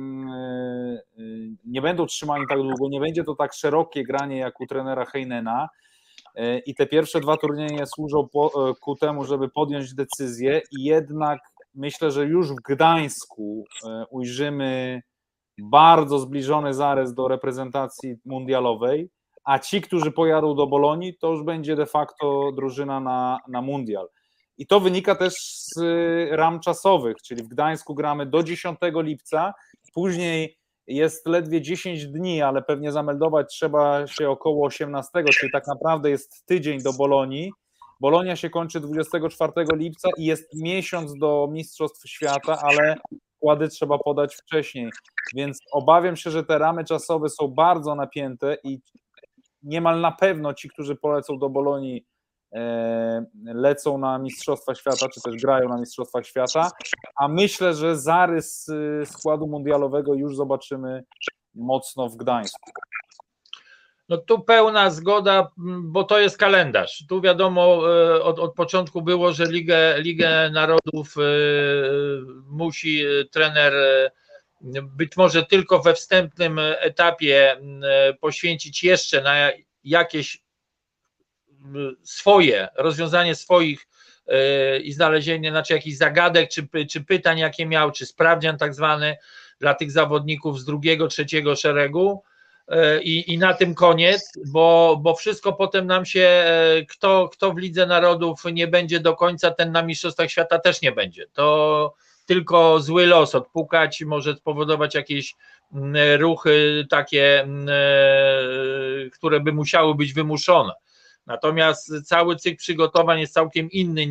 nie będą trzymani tak długo, nie będzie to tak szerokie granie jak u trenera Heinena i te pierwsze 2 turnieje służą ku temu, żeby podjąć decyzję i jednak myślę, że już w Gdańsku ujrzymy bardzo zbliżony zarys do reprezentacji mundialowej, a ci, którzy pojadą do Bolonii, to już będzie de facto drużyna na mundial. I to wynika też z ram czasowych, czyli w Gdańsku gramy do 10 lipca, później jest ledwie 10 dni, ale pewnie zameldować trzeba się około 18, czyli tak naprawdę jest tydzień do Bolonii. Bolonia się kończy 24 lipca i jest miesiąc do Mistrzostw Świata, ale składy trzeba podać wcześniej, więc obawiam się, że te ramy czasowe są bardzo napięte i niemal na pewno ci, którzy polecą do Bolonii, lecą na Mistrzostwa Świata, czy też grają na Mistrzostwach Świata, a myślę, że zarys składu mundialowego już zobaczymy mocno w Gdańsku. No tu pełna zgoda, bo to jest kalendarz. Tu wiadomo, od początku było, że Ligę Narodów musi trener być może tylko we wstępnym etapie poświęcić jeszcze na jakieś swoje, rozwiązanie swoich i znalezienie, znaczy jakichś zagadek, czy pytań, jakie miał, czy sprawdzian tak zwany dla tych zawodników z 2., 3. szeregu i na tym koniec, bo wszystko potem nam się, kto w Lidze Narodów nie będzie do końca, ten na Mistrzostwach Świata też nie będzie. To tylko zły los odpukać, może spowodować jakieś ruchy takie, które by musiały być wymuszone. Natomiast cały cykl przygotowań jest całkiem inny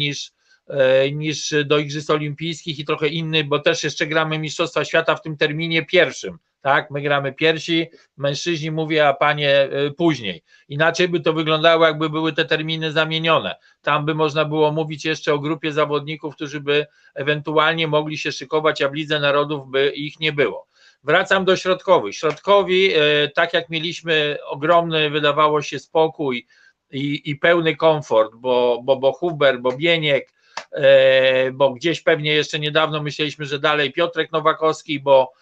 niż do Igrzysk Olimpijskich i trochę inny, bo też jeszcze gramy Mistrzostwa Świata w tym terminie pierwszym. Tak, my gramy pierwsi, mężczyźni mówię, a panie później. Inaczej by to wyglądało, jakby były te terminy zamienione. Tam by można było mówić jeszcze o grupie zawodników, którzy by ewentualnie mogli się szykować, a w Lidze Narodów by ich nie było. Wracam do środkowych. Środkowi, tak jak mieliśmy ogromny, wydawało się, spokój i pełny komfort, bo Huber, bo Bieniek, bo gdzieś pewnie jeszcze niedawno myśleliśmy, że dalej Piotrek Nowakowski, bo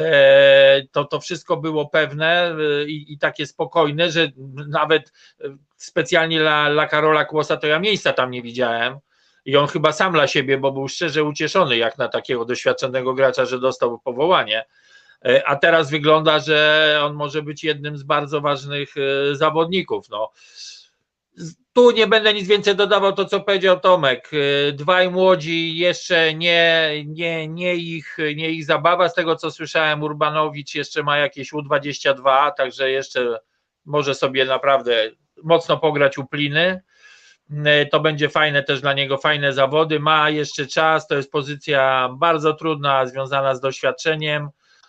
to wszystko było pewne i takie spokojne, że nawet specjalnie dla Karola Kłosa to ja miejsca tam nie widziałem i on chyba sam dla siebie, bo był szczerze ucieszony jak na takiego doświadczonego gracza, że dostał powołanie, a teraz wygląda, że on może być jednym z bardzo ważnych zawodników. No. Tu nie będę nic więcej dodawał, to co powiedział Tomek. 2 młodzi, jeszcze nie ich zabawa. Z tego co słyszałem, Urbanowicz jeszcze ma jakieś U22, także jeszcze może sobie naprawdę mocno pograć u Pliny. To będzie fajne też dla niego, fajne zawody. Ma jeszcze czas, to jest pozycja bardzo trudna, związana z doświadczeniem.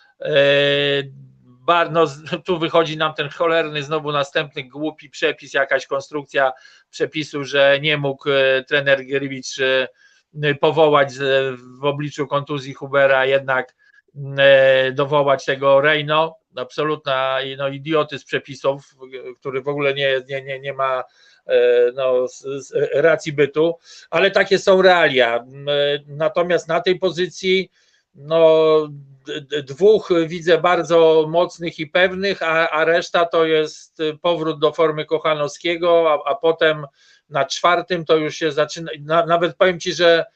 No, tu wychodzi nam ten cholerny, znowu następny głupi przepis, jakaś konstrukcja przepisu, że nie mógł trener Grywicz powołać w obliczu kontuzji Hubera, jednak dowołać tego Reino. Absolutna idiotyzm przepisów, który w ogóle nie ma racji bytu, ale takie są realia. Natomiast na tej pozycji dwóch widzę bardzo mocnych i pewnych, a reszta to jest powrót do formy Kochanowskiego, a potem na czwartym to już się zaczyna, nawet powiem Ci, że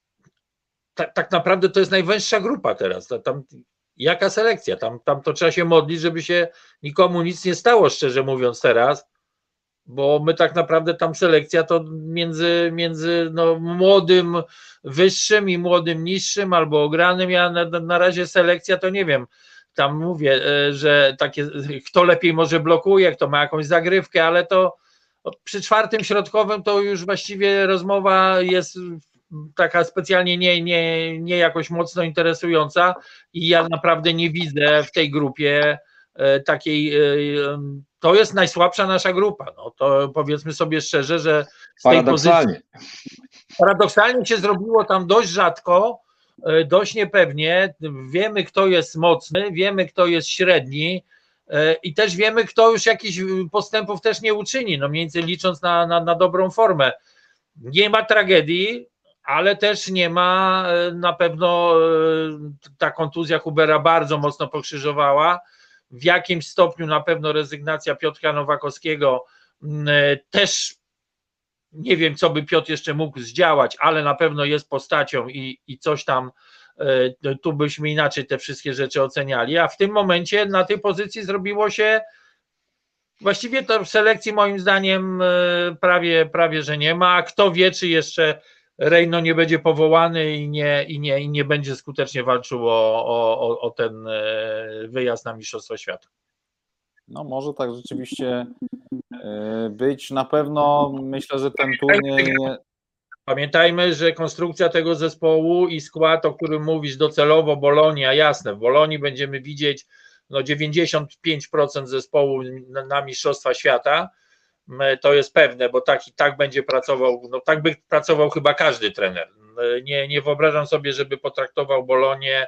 tak naprawdę to jest najwęższa grupa teraz. Tam, jaka selekcja? Tam to trzeba się modlić, żeby się nikomu nic nie stało, szczerze mówiąc teraz, bo my tak naprawdę tam selekcja to między młodym wyższym i młodym niższym albo ogranym. Ja na razie selekcja to nie wiem, tam mówię, że takie, kto lepiej może blokuje, kto ma jakąś zagrywkę, ale to przy czwartym środkowym to już właściwie rozmowa jest taka specjalnie nie jakoś mocno interesująca i ja naprawdę nie widzę w tej grupie takiej, to jest najsłabsza nasza grupa, to powiedzmy sobie szczerze, że z tej pozycji paradoksalnie się zrobiło tam dość rzadko, dość niepewnie, wiemy kto jest mocny, wiemy kto jest średni i też wiemy kto już jakichś postępów też nie uczyni, mniej więcej licząc na dobrą formę. Nie ma tragedii, ale też nie ma, na pewno ta kontuzja Hubera bardzo mocno pokrzyżowała, w jakimś stopniu na pewno rezygnacja Piotra Nowakowskiego, też nie wiem co by Piotr jeszcze mógł zdziałać, ale na pewno jest postacią i coś tam, tu byśmy inaczej te wszystkie rzeczy oceniali, a w tym momencie na tej pozycji zrobiło się właściwie to w selekcji moim zdaniem prawie że nie ma, a kto wie czy jeszcze Reino nie będzie powołany i nie będzie skutecznie walczył o ten wyjazd na Mistrzostwo Świata. No może tak rzeczywiście być. Na pewno myślę, że ten turniej... Pamiętajmy, że konstrukcja tego zespołu i skład, o którym mówisz docelowo Bolonia, jasne, w Bolonii będziemy widzieć 95% zespołu na Mistrzostwa Świata, to jest pewne, bo tak będzie pracował, tak by pracował chyba każdy trener. Nie wyobrażam sobie, żeby potraktował Bolonię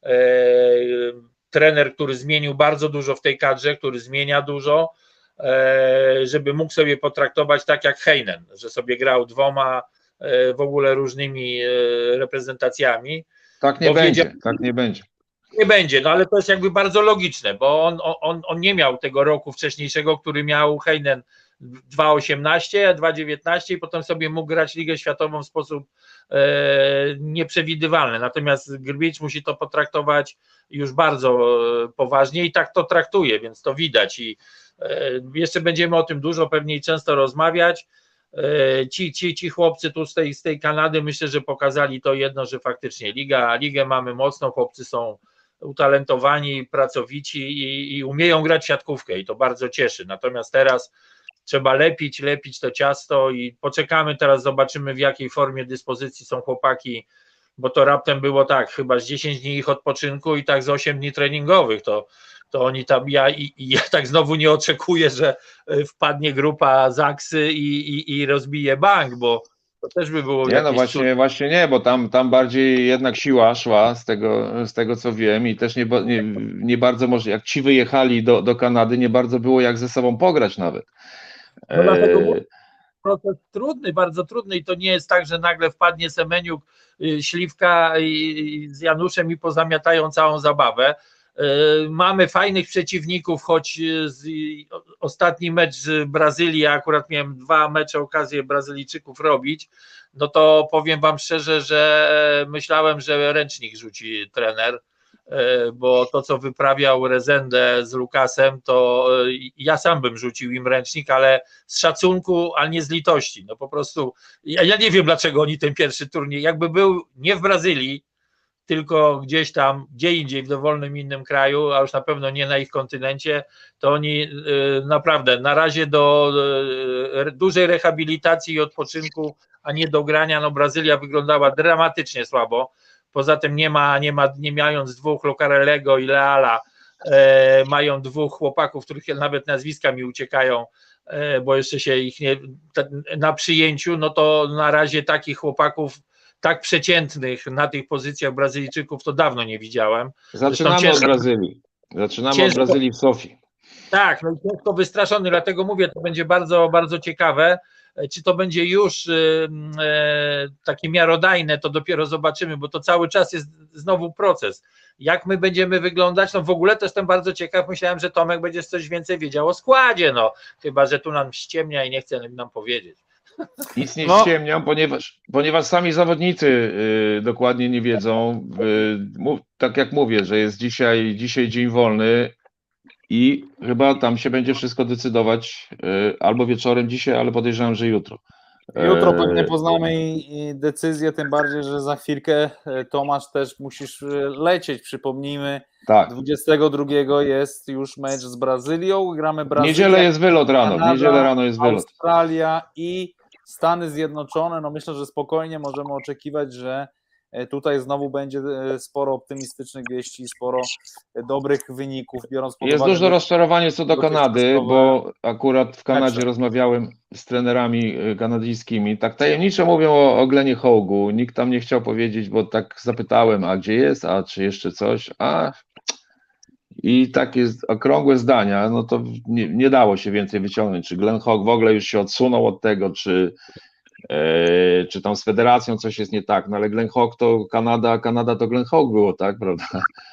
trener, który zmienił bardzo dużo w tej kadrze, który zmienia dużo, żeby mógł sobie potraktować tak jak Heinen, że sobie grał dwoma w ogóle różnymi reprezentacjami. Tak nie będzie, tak nie będzie. Nie będzie, ale to jest jakby bardzo logiczne, bo on nie miał tego roku wcześniejszego, który miał Heinen 2,18, 2,19 i potem sobie mógł grać Ligę Światową w sposób nieprzewidywalny. Natomiast Grbić musi to potraktować już bardzo poważnie i tak to traktuje, więc to widać i jeszcze będziemy o tym dużo pewnie i często rozmawiać. Ci chłopcy tu z tej Kanady myślę, że pokazali to jedno, że faktycznie ligę mamy mocną, chłopcy są utalentowani, pracowici i umieją grać w siatkówkę i to bardzo cieszy. Natomiast teraz trzeba lepić to ciasto i poczekamy teraz, zobaczymy w jakiej formie dyspozycji są chłopaki, bo to raptem było tak, chyba z 10 dni ich odpoczynku i tak z 8 dni treningowych, to oni tam, ja tak znowu nie oczekuję, że wpadnie grupa Zaksy i rozbije bank, bo to też by było... Nie, no właśnie nie, bo tam bardziej jednak siła szła z tego co wiem i też nie bardzo może, jak ci wyjechali do Kanady, nie bardzo było jak ze sobą pograć nawet. No dlatego proces trudny, bardzo trudny i to nie jest tak, że nagle wpadnie Semeniuk, Śliwka z Januszem i pozamiatają całą zabawę. Mamy fajnych przeciwników, choć ostatni mecz z Brazylii, ja akurat miałem 2 mecze okazję Brazylijczyków robić, no to powiem wam szczerze, że myślałem, że ręcznik rzuci trener, bo to co wyprawiał Rezende z Lukasem, to ja sam bym rzucił im ręcznik, ale z szacunku, ale nie z litości, no po prostu ja nie wiem dlaczego oni ten pierwszy turniej, jakby był nie w Brazylii, tylko gdzieś tam, gdzie indziej w dowolnym innym kraju, a już na pewno nie na ich kontynencie, to oni naprawdę na razie do dużej rehabilitacji i odpoczynku, a nie do grania, no Brazylia wyglądała dramatycznie słabo, poza tym nie mając dwóch Lucarellego i Leala, mają dwóch chłopaków, których nawet nazwiska mi uciekają, bo jeszcze się ich nie, na przyjęciu, no to na razie takich chłopaków tak przeciętnych na tych pozycjach Brazylijczyków to dawno nie widziałem. Zaczynamy od Brazylii. Zaczynamy od Brazylii w Sofii. Tak, no i ciężko wystraszony, dlatego mówię, to będzie bardzo, bardzo ciekawe. Czy to będzie już takie miarodajne, to dopiero zobaczymy, bo to cały czas jest znowu proces. Jak my będziemy wyglądać, no w ogóle to jestem bardzo ciekaw, myślałem, że Tomek będzie coś więcej wiedział o składzie, no chyba, że tu nam ściemnia i nie chce nam powiedzieć. Nic nie ściemniam, ponieważ sami zawodnicy dokładnie nie wiedzą. Tak jak mówię, że jest dzisiaj dzień wolny i chyba tam się będzie wszystko decydować albo wieczorem dzisiaj, ale podejrzewam, że jutro. Jutro pewnie poznamy i decyzję, tym bardziej, że za chwilkę, Tomasz, też musisz lecieć, przypomnijmy. Tak. 22 jest już mecz z Brazylią, gramy Brazylię. Niedzielę jest wylot rano, Kanada, niedzielę rano jest wylot. Australia i Stany Zjednoczone, no myślę, że spokojnie możemy oczekiwać, że tutaj znowu będzie sporo optymistycznych wieści, sporo dobrych wyników, biorąc pod uwagę... Jest duże rozczarowanie co do Kanady, bo akurat w Kanadzie rozmawiałem z trenerami kanadyjskimi, tak tajemniczo mówią o Glenie Hołgu, nikt tam nie chciał powiedzieć, bo tak zapytałem, a gdzie jest, a czy jeszcze coś, i takie okrągłe zdania, no to nie dało się więcej wyciągnąć, czy Glenn Hoag w ogóle już się odsunął od tego, czy tam z federacją coś jest nie tak, no ale Glenn Hoag to Kanada to Glenn Hoag było, tak, prawda?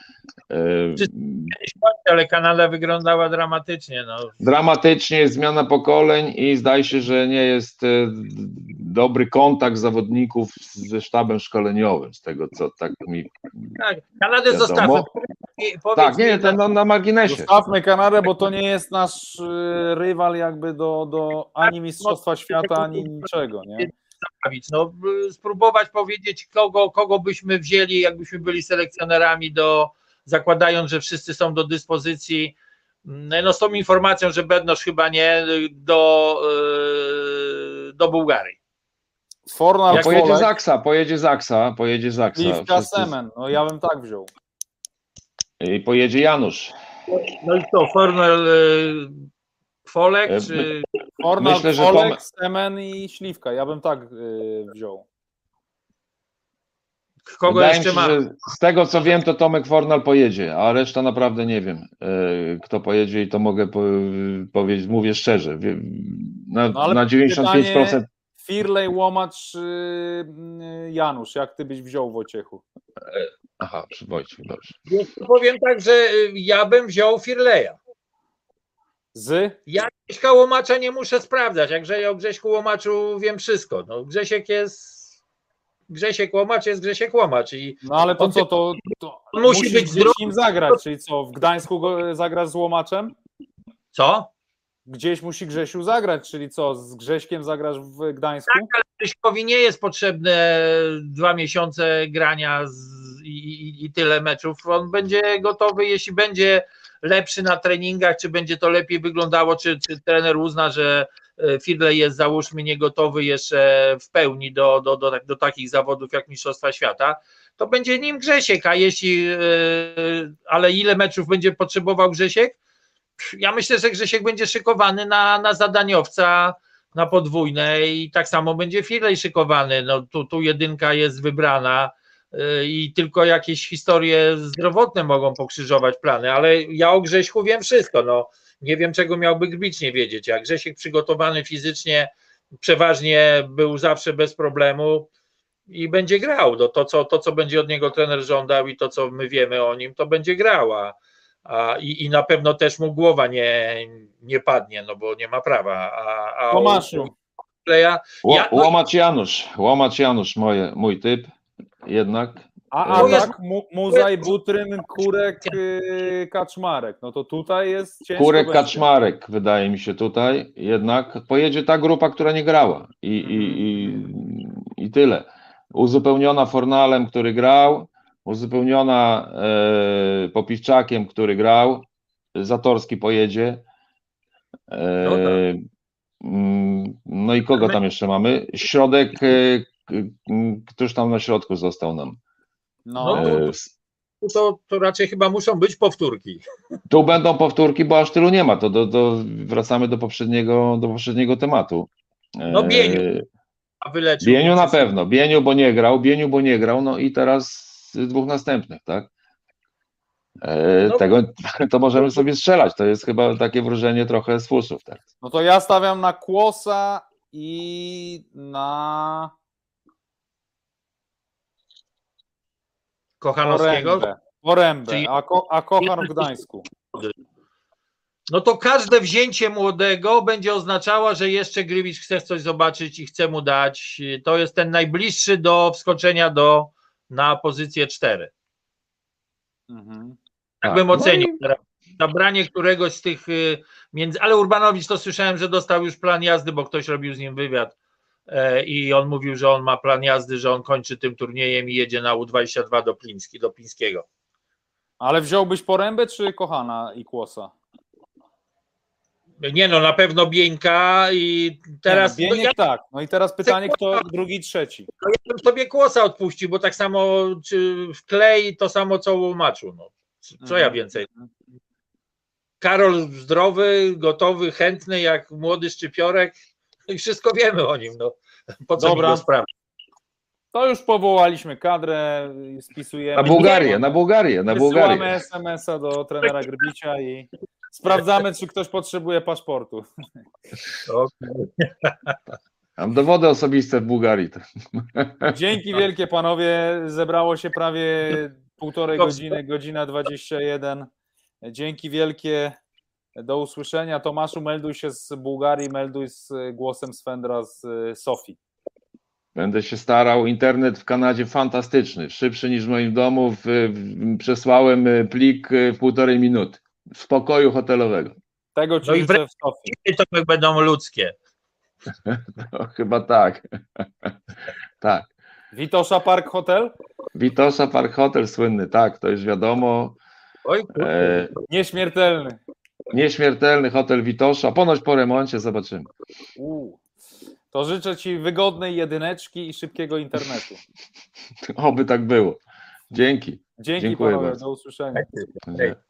Ale Kanada wyglądała dramatycznie. No. Dramatycznie, jest zmiana pokoleń i zdaje się, że nie jest dobry kontakt zawodników ze sztabem szkoleniowym, z tego co tak mi... Tak, Kanadę zostawmy. Tak, nie, to na marginesie. Zostawmy Kanadę, bo to nie jest nasz rywal jakby do ani Mistrzostwa Świata, ani niczego, nie? No, spróbować powiedzieć, kogo byśmy wzięli, jakbyśmy byli selekcjonerami, zakładając, że wszyscy są do dyspozycji, no z tą informacją, że Bednosz chyba nie, do Bułgarii. Fornal pojedzie Zaksa. Liwka Semen, no ja bym tak wziął. I pojedzie Janusz. No i to, Fornal, Folek, czy... Fornal, myślę, że Folek, Semen i Śliwka, ja bym tak wziął. Kogo Wydaje jeszcze mi się, ma? że z tego co wiem, to Tomek Fornal pojedzie, a reszta naprawdę nie wiem, kto pojedzie i to mogę powiedzieć, mówię szczerze, na 95%. Firlej, Łomacz, Janusz, jak ty byś wziął, Wojciechu? Aha, Wojciech, dobrze. Powiem tak, że ja bym wziął Firleja. Ja Grześka Łomacza nie muszę sprawdzać, jak o Grześku Łomaczu wiem wszystko. No, Grzesiek Łomacz jest Grzesiek Łomacz. No ale to co, to musi być zdrowy. Nim zagrać, czyli co, w Gdańsku zagrasz z Łomaczem? Co? Gdzieś musi Grzesiu zagrać, czyli co, z Grześkiem zagrasz w Gdańsku? Tak, ale Grześkowi nie jest potrzebne 2 miesiące grania i tyle meczów. On będzie gotowy, jeśli będzie lepszy na treningach, czy będzie to lepiej wyglądało, czy trener uzna, że Firlej jest, załóżmy, niegotowy jeszcze w pełni do takich zawodów jak Mistrzostwa Świata, to będzie nim Grzesiek, ale ile meczów będzie potrzebował Grzesiek? Ja myślę, że Grzesiek będzie szykowany na zadaniowca, na podwójne i tak samo będzie Firlej szykowany. No, tu jedynka jest wybrana i tylko jakieś historie zdrowotne mogą pokrzyżować plany, ale ja o Grześku wiem wszystko. No, nie wiem, czego miałby Grbić nie wiedzieć. Jak Grzesiek przygotowany fizycznie przeważnie był zawsze bez problemu i będzie grał. No, to, co będzie od niego trener żądał i to, co my wiemy o nim, to będzie grał. I na pewno też mu głowa nie padnie, no bo nie ma prawa. Tomaszu. Łomacz Janusz, mój typ jednak. Tak, Muzaj, Butryn, Kurek, Kaczmarek. No to tutaj jest ciężko. Kurek, Kaczmarek, wydaje mi się tutaj jednak. Pojedzie ta grupa, która nie grała i tyle. Uzupełniona Fornalem, który grał, uzupełniona Popiwczakiem, który grał, Zatorski pojedzie. No tak. No i kogo tam jeszcze mamy? Środek, któż tam na środku został nam? No, To raczej chyba muszą być powtórki. Tu będą powtórki, bo aż tylu nie ma. To wracamy do poprzedniego tematu. No Bieniu, a wyleczył. Bieniu na pewno. Bieniu, bo nie grał. No i teraz 2 następnych, tak? Tego to możemy sobie strzelać. To jest chyba takie wróżenie trochę z fusów. Tak? no to ja stawiam na Kłosa i na Kochanowskiego. Porębę, Czyli- a Kochan w Gdańsku. No to każde wzięcie młodego będzie oznaczało, że jeszcze Grywicz chce coś zobaczyć i chce mu dać. To jest ten najbliższy do wskoczenia na pozycję 4. Mhm. Tak bym no ocenił. Zabranie któregoś z tych ale Urbanowicz to słyszałem, że dostał już plan jazdy, bo ktoś robił z nim wywiad i on mówił, że on ma plan jazdy, że on kończy tym turniejem i jedzie na U22 do Plińskiego. Ale wziąłbyś Porębę czy Kochana i Kłosa? Nie no, na pewno Bieńka i teraz... Nie, no, Bieniek tak. No i teraz pytanie, kto drugi, trzeci? Ja bym sobie Kłosa odpuścił, bo tak samo w klej to samo co u Maczu. No. Co ja więcej? Karol zdrowy, gotowy, chętny jak młody szczypiorek i wszystko wiemy o nim. No. Po co mi go sprawdzić? To już powołaliśmy kadrę, spisujemy. Na Bułgarię. Wysyłamy SMS-a do trenera Grbicia i sprawdzamy, czy ktoś potrzebuje paszportu. Mam dowody osobiste w Bułgarii. Dzięki wielkie panowie, zebrało się prawie 1,5 godziny, godzina 21. Dzięki wielkie, do usłyszenia. Tomaszu, melduj się z Bułgarii, melduj z głosem Swendra z Sofii. Będę się starał. Internet w Kanadzie fantastyczny, szybszy niż w moim domu. Przesłałem plik w 1,5 minuty w pokoju hotelowego. Tego ci życzę w Sofii. I to będą ludzkie. No, chyba tak. Tak. Witosza Park Hotel? Witosza Park Hotel słynny, tak, to już wiadomo. Oj, Nieśmiertelny. Nieśmiertelny hotel Witosza. Ponoć po remoncie zobaczymy. To życzę ci wygodnej jedyneczki i szybkiego internetu. Oby tak było. Dzięki. Dzięki Dziękuję panowie, bardzo. do usłyszenia. Dziękuję.